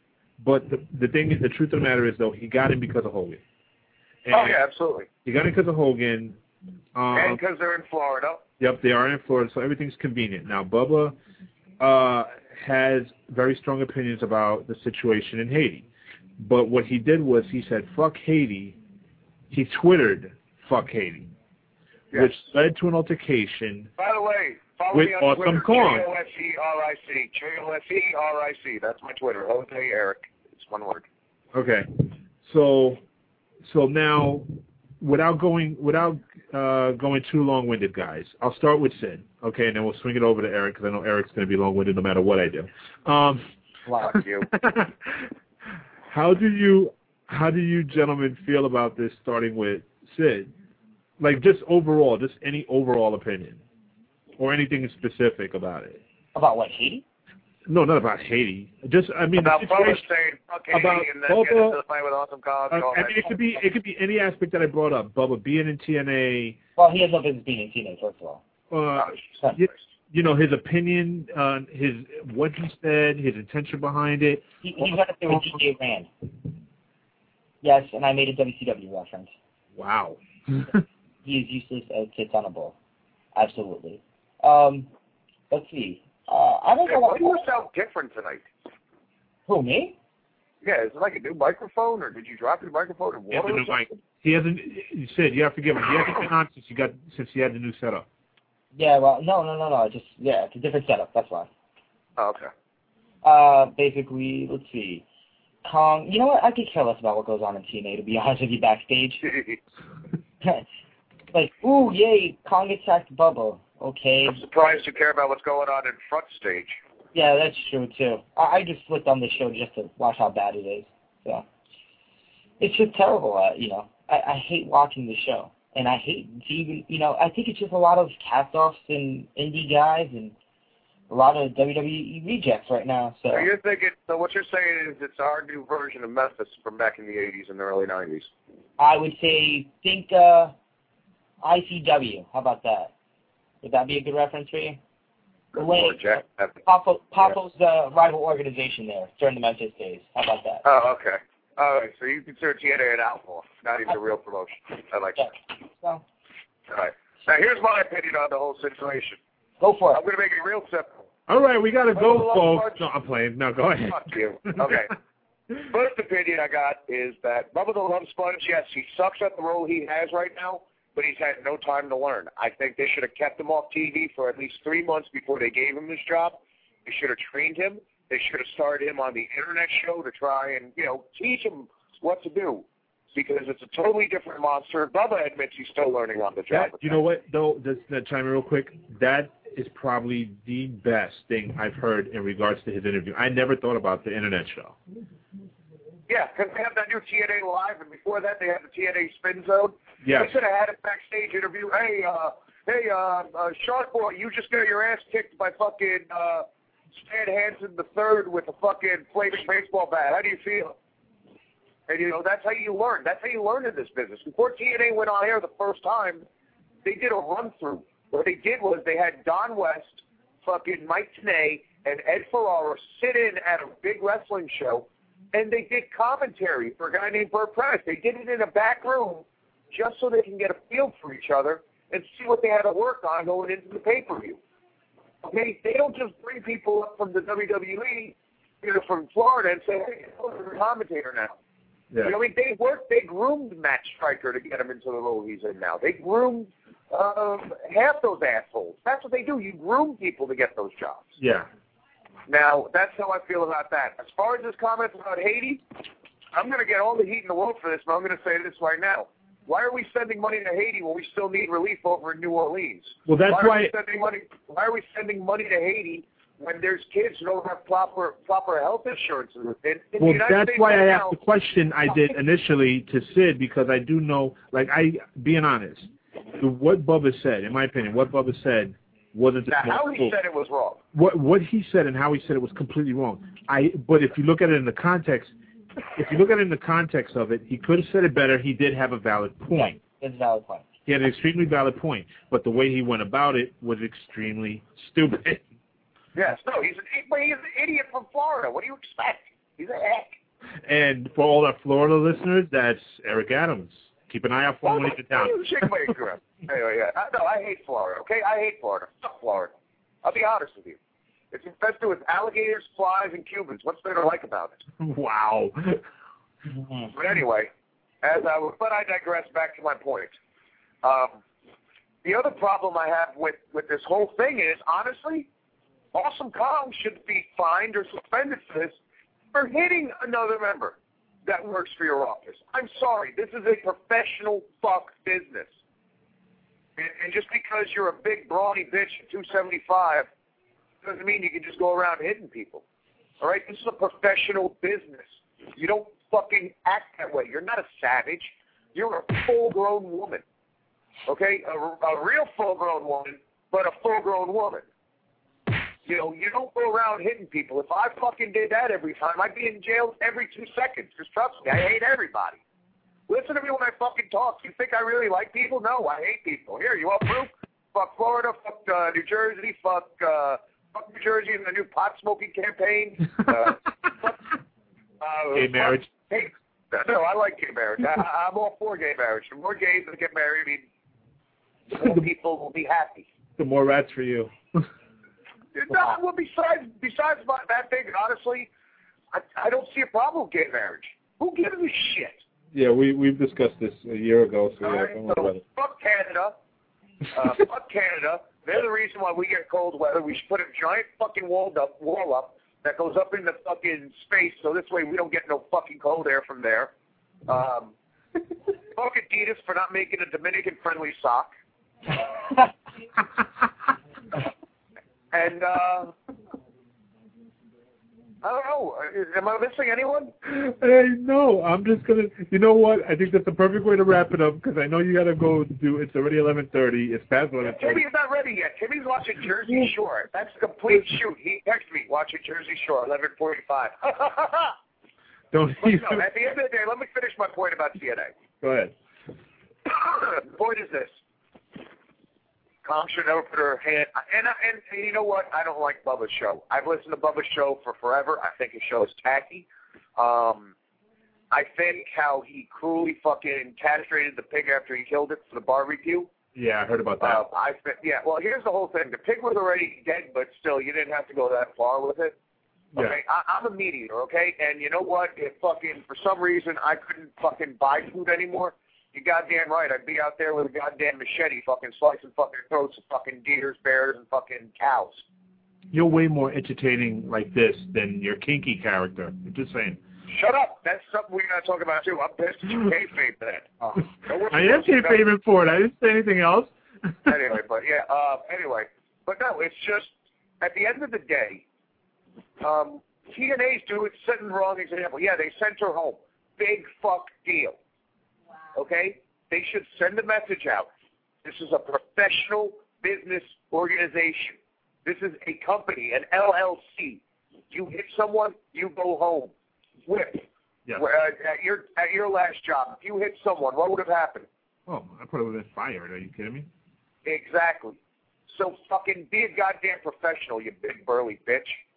But the the thing is, the truth of the matter is, though, he got in because of Hogan. And oh yeah, absolutely. He got in because of Hogan. Um, and because they're in Florida. Yep, they are in Florida, so everything's convenient. Now, Bubba uh, has very strong opinions about the situation in Haiti. But what he did was he said, fuck Haiti. He Twittered, fuck Haiti, yes. which led to an altercation. By the way, follow with me on Awesome Twitter, Kong. J O S E R I C. J O S E R I C. That's my Twitter. Jose Eric. It's one word. Okay. So, so now, without going, without uh, going too long-winded, guys, I'll start with Sid, okay, and then we'll swing it over to Eric because I know Eric's going to be long-winded no matter what I do. Um, wow, you. How do you, how do you gentlemen feel about this? Starting with Sid, like just overall, just any overall opinion, or anything specific about it. About what, Haiti? No, not about Haiti. Just, I mean, about the Bubba saying fuck Haiti about and then Bubba, get into the fight with Awesome Kong. Uh, I mean, it could be, it could be any aspect that I brought up. Bubba being in T N A. Well, he has no business being in T N A, first of all. Uh, you, you know, his opinion, uh, his what he said, his intention behind it. He, he's right up there with D J Rand. Yes, and I made a W C W reference. Wow. He is useless as tits on a bull. Absolutely. Um, let's see. Uh, I don't hey, know why what... do you sound different tonight? Who, me? Yeah, is it like a new microphone, or did you drop your microphone in water? He, new mic. he hasn't. You said you have to forgive him. He hasn't been on since you got since he had the new setup. Yeah, well, no, no, no, no. Just yeah, it's a different setup. That's why. Oh, okay. Uh, basically, let's see. Kong. You know what? I could care less about what goes on in T N A. To be honest with you, backstage. Like, ooh, yay! Kong attacked Bubba. Okay. I'm surprised you care about what's going on in front stage. Yeah, that's true, too. I, I just flipped on the show just to watch how bad it is. So it's just terrible, uh, you know. I, I hate watching the show. And I hate to even, you know, I think it's just a lot of cast-offs and indie guys and a lot of W W E rejects right now. So, so you're thinking, so what you're saying is it's our new version of Memphis from back in the eighties and the early nineties. I would say, think uh, I C W. How about that? Would that be a good reference for you? Good Lord, Jack. Papo, Papo's uh, rival organization there during the Memphis days. How about that? Oh, okay. All right, so you consider T N A an outlaw, not even a real promotion. I like yeah. that. So, all right. Now, here's my opinion on the whole situation. Go for it. I'm going to make it real simple. All right, we got to go, folks. No, I'm playing. No, go ahead. Fuck you. Okay. First opinion I got is that Bubba the Love Sponge, yes, he sucks at the role he has right now, but he's had no time to learn. I think they should have kept him off T V for at least three months before they gave him this job. They should have trained him. They should have started him on the internet show to try and, you know, teach him what to do, because it's a totally different monster. Bubba admits he's still learning on the job. That, you know what, though, just to chime in real quick, that is probably the best thing I've heard in regards to his interview. I never thought about the internet show. Yeah, because they have that new T N A Live, and before that they had the T N A Spin Zone. Yes. They should have had a backstage interview. Hey, uh, hey, uh, uh, Shark Boy, you just got your ass kicked by fucking uh, Stan Hansen the third with a fucking flaming baseball bat. How do you feel? And, you know, that's how you learn. That's how you learn in this business. Before T N A went on air the first time, they did a run-through. What they did was they had Don West, fucking Mike Tenay, and Ed Ferrara sit in at a big wrestling show, and they did commentary for a guy named Burt Prentice. They did it in a back room just so they can get a feel for each other and see what they had to work on going into the pay-per-view. Okay, they don't just bring people up from the W W E, you know, from Florida and say, hey, you're a commentator now. Yeah. You know, I mean, they worked, they groomed Matt Striker to get him into the role he's in now. They groomed um, half those assholes. That's what they do. You groom people to get those jobs. Yeah. Now, that's how I feel about that. As far as his comments about Haiti, I'm going to get all the heat in the world for this, but I'm going to say this right now. Why are we sending money to Haiti when we still need relief over in New Orleans? Well, that's why. Are why we sending money, why are we sending money to Haiti when there's kids who don't have proper proper health insurance in, in well, the United that's States why right I now? asked the question I did initially to Sid, because I do know, like, I, being honest, what Bubba said, in my opinion, what Bubba said wasn't the Now, smart how he move. said it was wrong. What what he said and how he said it was completely wrong. I but if you look at it in the context, if you look at it in the context of it, he could have said it better. He did have a valid point. It's a valid point. He had an extremely valid point, but the way he went about it was extremely stupid. Yes, no, he's an, but he's an idiot from Florida. What do you expect? He's a hack. And for all our Florida listeners, that's Eric Adams. Keep an eye out for him when he's in town. Anyway, yeah. I, no, I hate Florida, okay? I hate Florida. Fuck Florida. I'll be honest with you. It's infested with alligators, flies, and Cubans. What's there to like about it? Wow. But anyway, as I was, but I digress back to my point. Um, the other problem I have with, with this whole thing is, honestly, Awesome Kong should be fined or suspended for this for hitting another member that works for your office. I'm sorry. This is a professional fuck business. And, and just because you're a big, brawny bitch at two seventy-five doesn't mean you can just go around hitting people. All right? This is a professional business. You don't fucking act that way. You're not a savage. You're a full-grown woman. Okay? A, a real full-grown woman, but a full-grown woman. You know, you don't go around hitting people. If I fucking did that every time, I'd be in jail every two seconds. Because trust me, I hate everybody. Listen to me when I fucking talk. You think I really like people? No, I hate people. Here, you want proof? Fuck Florida, fuck uh, New Jersey, fuck, uh, fuck New Jersey and the new pot smoking campaign. Uh, fuck, uh, gay marriage. Fuck, hey, no, I like gay marriage. I, I'm all for gay marriage. The more gays that get married, I mean, the more people will be happy. The more rats for you. No, well, besides besides that thing, honestly, I, I don't see a problem with gay marriage. Who gives a shit? Yeah, we we've discussed this a year ago. So All yeah, right, don't worry so about it. fuck Canada. Uh, fuck Canada. They're the reason why we get cold weather. We should put a giant fucking wall up, wall up that goes up into fucking space, so this way we don't get no fucking cold air from there. Um, fuck Adidas for not making a Dominican-friendly sock. And, uh, I don't know. Am I missing anyone? Hey, no, I'm just going to, you know what? I think that's the perfect way to wrap it up because I know you got to go do, it's already eleven thirty. It's past eleven thirty. Timmy's not ready yet. Timmy's watching Jersey Shore. That's a complete shoot. He texted me, watching Jersey Shore, eleven forty-five. Don't but even... no, at the end of the day, let me finish my point about C N A. Go ahead. The point is this. Kong should never put her hand, and, and and you know what? I don't like Bubba's show. I've listened to Bubba's show for forever. I think his show is tacky. Um, I think how he cruelly fucking castrated the pig after he killed it for the barbecue. Yeah, I heard about that. Uh, I think, yeah. Well, here's the whole thing. The pig was already dead, but still, you didn't have to go that far with it. Yeah. Okay, I, I'm a meat eater. Okay, and you know what? If fucking for some reason I couldn't fucking buy food anymore. You're goddamn right. I'd be out there with a goddamn machete fucking slicing fucking throats of fucking deers, bears, and fucking cows. You're way more entertaining like this than your kinky character. I'm just saying. Shut up. That's something we're going to talk about, too. I'm pissed at you kayfabe that. Uh, I am kayfabing for it. I didn't say anything else. Anyway, but yeah, uh, anyway. But no, it's just, at the end of the day, um, T N A's doing setting the wrong example. Yeah, they sent her home. Big fuck deal. Okay? They should send a message out. This is a professional business organization. This is a company, an L L C. You hit someone, you go home. Whip. Yeah. Uh, at your at your last job, if you hit someone, what would have happened? Oh, I probably would have been fired. Are you kidding me? Exactly. So fucking be a goddamn professional, you big burly bitch.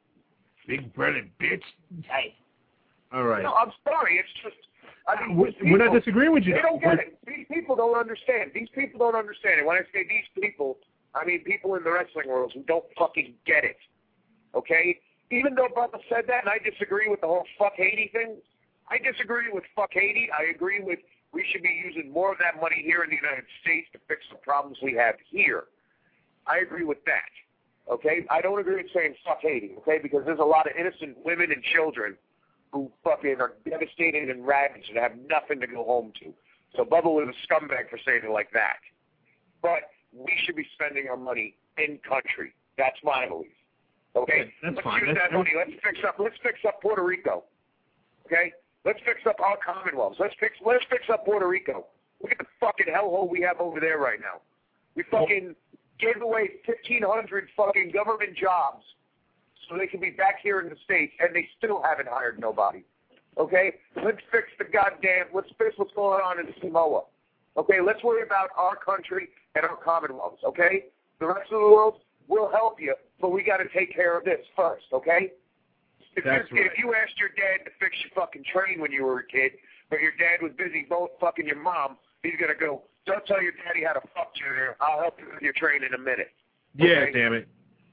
Big burly bitch. Nice. All right. No, I'm sorry. It's just... I mean, we're, people, we're not disagreeing with you. They don't get it. These people don't understand. These people don't understand it. When I say these people, I mean people in the wrestling world who don't fucking get it. Okay? Even though Bubba said that, and I disagree with the whole fuck Haiti thing, I disagree with fuck Haiti. I agree with we should be using more of that money here in the United States to fix the problems we have here. I agree with that. Okay? I don't agree with saying fuck Haiti, okay? Because there's a lot of innocent women and children who fucking are devastated and ravaged and have nothing to go home to. So Bubba was a scumbag for saying it like that. But we should be spending our money in country. That's my belief. Okay? That's let's fine. use That's that money. Let's fix up let's fix up Puerto Rico. Okay? Let's fix up our commonwealths. Let's fix let's fix up Puerto Rico. Look at the fucking hellhole we have over there right now. We fucking gave away fifteen hundred fucking government jobs so they can be back here in the States, and they still haven't hired nobody. Okay? Let's fix the goddamn, let's fix what's going on in Samoa. Okay? Let's worry about our country and our commonwealths, okay? The rest of the world will help you, but we got to take care of this first, okay? If, That's you, right. if you asked your dad to fix your fucking train when you were a kid, but your dad was busy both fucking your mom, he's gonna go, don't tell your daddy how to fuck you there. I'll help you with your train in a minute. Yeah, Okay? damn it.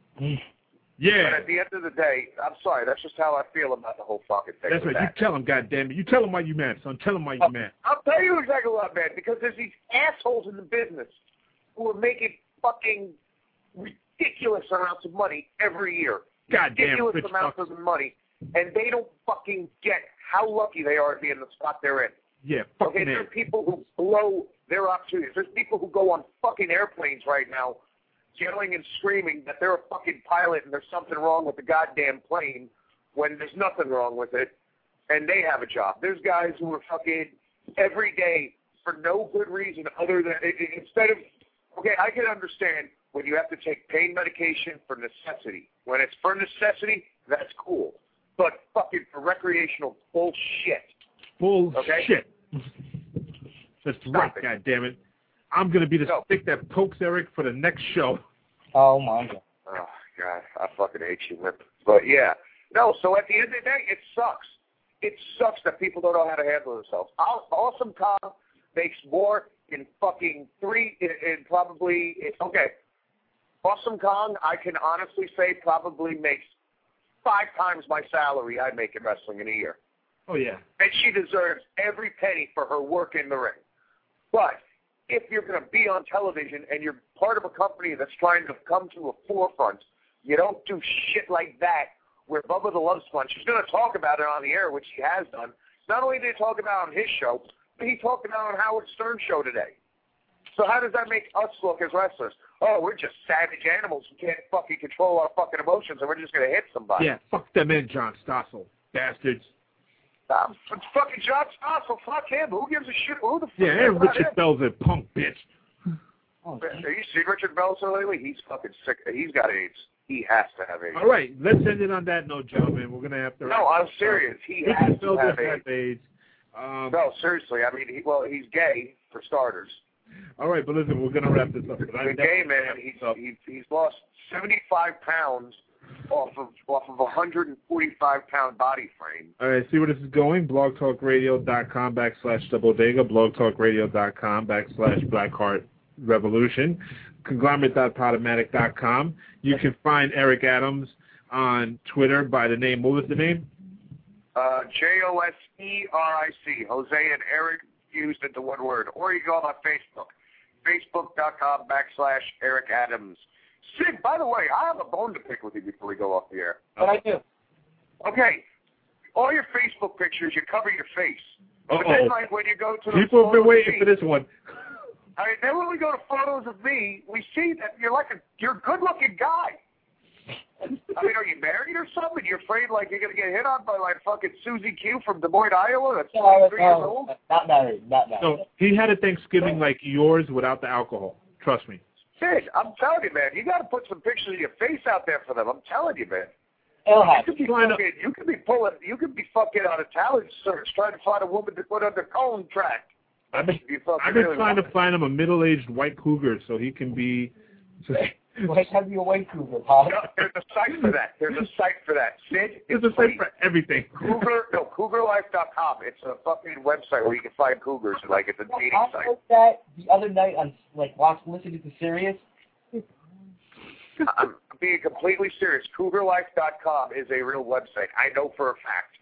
Yeah. But at the end of the day, I'm sorry, that's just how I feel about the whole fucking thing. That's with right. that. You tell him, goddammit. You tell him why you mad, son. Tell him why you mad. I'll tell you exactly what I'm mad, because there's these assholes in the business who are making fucking ridiculous amounts of money every year. Goddamn ridiculous rich amounts fucks. of money, and they don't fucking get how lucky they are to be in the spot they're in. Yeah, Okay, fucking there are it. people who blow their opportunities. There's people who go on fucking airplanes right now yelling and screaming that they're a fucking pilot and there's something wrong with the goddamn plane when there's nothing wrong with it, and they have a job. There's guys who are fucking every day for no good reason other than, instead of, okay, I can understand when you have to take pain medication for necessity. When it's for necessity, that's cool. But fucking for recreational bullshit. Bullshit. Okay? That's Stop right, it. goddammit. I'm going to be the No. stick that pokes Eric for the next show. Oh, my God. Oh, God, I fucking hate you, Whip. But, yeah. No, so at the end of the day, it sucks. It sucks that people don't know how to handle themselves. Awesome Kong makes more in fucking three, in, in probably, okay. Awesome Kong, I can honestly say, probably makes five times my salary I make in wrestling in a year. Oh, yeah. And she deserves every penny for her work in the ring. But if you're going to be on television and you're part of a company that's trying to come to a forefront, you don't do shit like that where Bubba the Love Sponge, he's going to talk about it on the air, which he has done. Not only did he talk about it on his show, but he talked about it on Howard Stern's show today. So how does that make us look as wrestlers? Oh, we're just savage animals who can't fucking control our fucking emotions, and we're just going to hit somebody. Yeah, fuck them in, John Stossel. Bastards. Um, it's fucking John Stossel. Fuck him. Who gives a shit? Who the fuck? Yeah, and about Richard him? Bell's a punk bitch. Oh, Have you seen Richard Belzer lately? He's fucking sick. He's got AIDS. He has to have AIDS. All right, let's end it on that note, gentlemen. We're going to have to... No, I'm serious. He has Richard to Bell have does AIDS. have AIDS. Um, No, seriously. I mean, he, well, he's gay, for starters. all right, but listen, we're going to wrap this up. He's a gay man. He's, he's, he's lost seventy-five pounds off of off of a one hundred forty-five pound body frame. All right, see where this is going? blogtalkradio.com backslash the bodega, blogtalkradio.com backslash Blackheart Revolution, conglomerate dot podomatic dot com. You can find Eric Adams on Twitter by the name, what was the name? Uh, J O S E R I C, Jose and Eric used it to one word. Or you go on Facebook, facebook.com backslash Eric Adams. Sid, by the way, I have a bone to pick with you before we go off the air. But I do. Okay, all your Facebook pictures, you cover your face. But Uh-oh. then, like, when you go to the People have been photos waiting of for me, this one. I mean, then when we go to photos of me, we see that you're like a, you're a good-looking guy. I mean, are you married or something? You're afraid, like, you're going to get hit on by, like, fucking Susie Q from Des Moines, Iowa? That's No, twenty-three years no, old? not married, not married. So he had a Thanksgiving like yours without the alcohol. Trust me. Sid, I'm telling you, man, you got to put some pictures of your face out there for them. I'm telling you, man. It'll You happen. could be Line up. fucking, you could be pulling, you could be fucking on a talent search trying to find a woman to put under Colin track. I've been, You fucking I've been really trying want to find him a middle-aged white cougar so he can be... Let's have you away, Cougar, Pop. No, there's a site for that. There's a site for that. Sid, There's it's a site free. for everything. Cougar, no, cougar life dot com. It's a fucking website where you can find cougars. Like, it's a dating I site. heard that the other night on, like, watch, listening to Sirius. I'm being completely serious. cougar life dot com is a real website. I know for a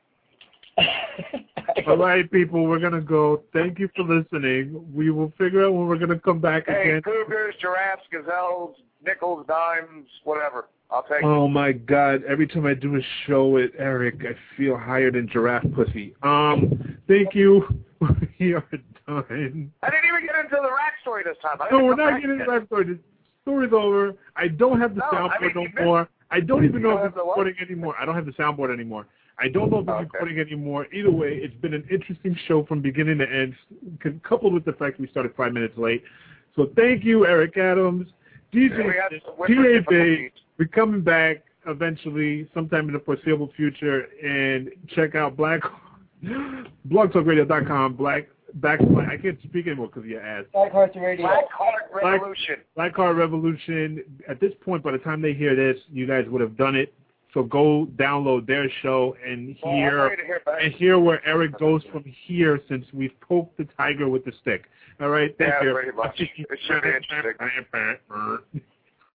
fact. All right, people, we're going to go. Thank you for listening. We will figure out when we're going to come back Hey, again. cougars, giraffes, gazelles, nickels, dimes, whatever. I'll take it. Oh, my God. Every time I do a show with Eric, I feel higher than giraffe pussy. Um, thank you. We are done. I didn't even get into the rat story this time. I No, didn't we're come not back getting yet. into that story. The story's over. I don't have the No, I soundboard mean, no you missed- more. I don't even You know don't if have it's the what? recording anymore. I don't have the soundboard anymore. I don't know if it's Okay. recording anymore. Either way, it's been an interesting show from beginning to end, c- coupled with the fact we started five minutes late. So thank you, Eric Adams. D J Yeah, we had some T whipper A J, difficulties. we're coming back eventually, sometime in the foreseeable future, and check out Black blog talk radio dot com, Black backslash. I can't speak anymore because of your ass. Blackheart Radio. Black Heart Revolution. Black Card Revolution. At this point, by the time they hear this, you guys would have done it. So go download their show and Well, hear I'm ready to hear back. and hear where Eric goes from here, since we've poked the tiger with the stick. All right, thank Yeah, you. pretty much. It should be interesting.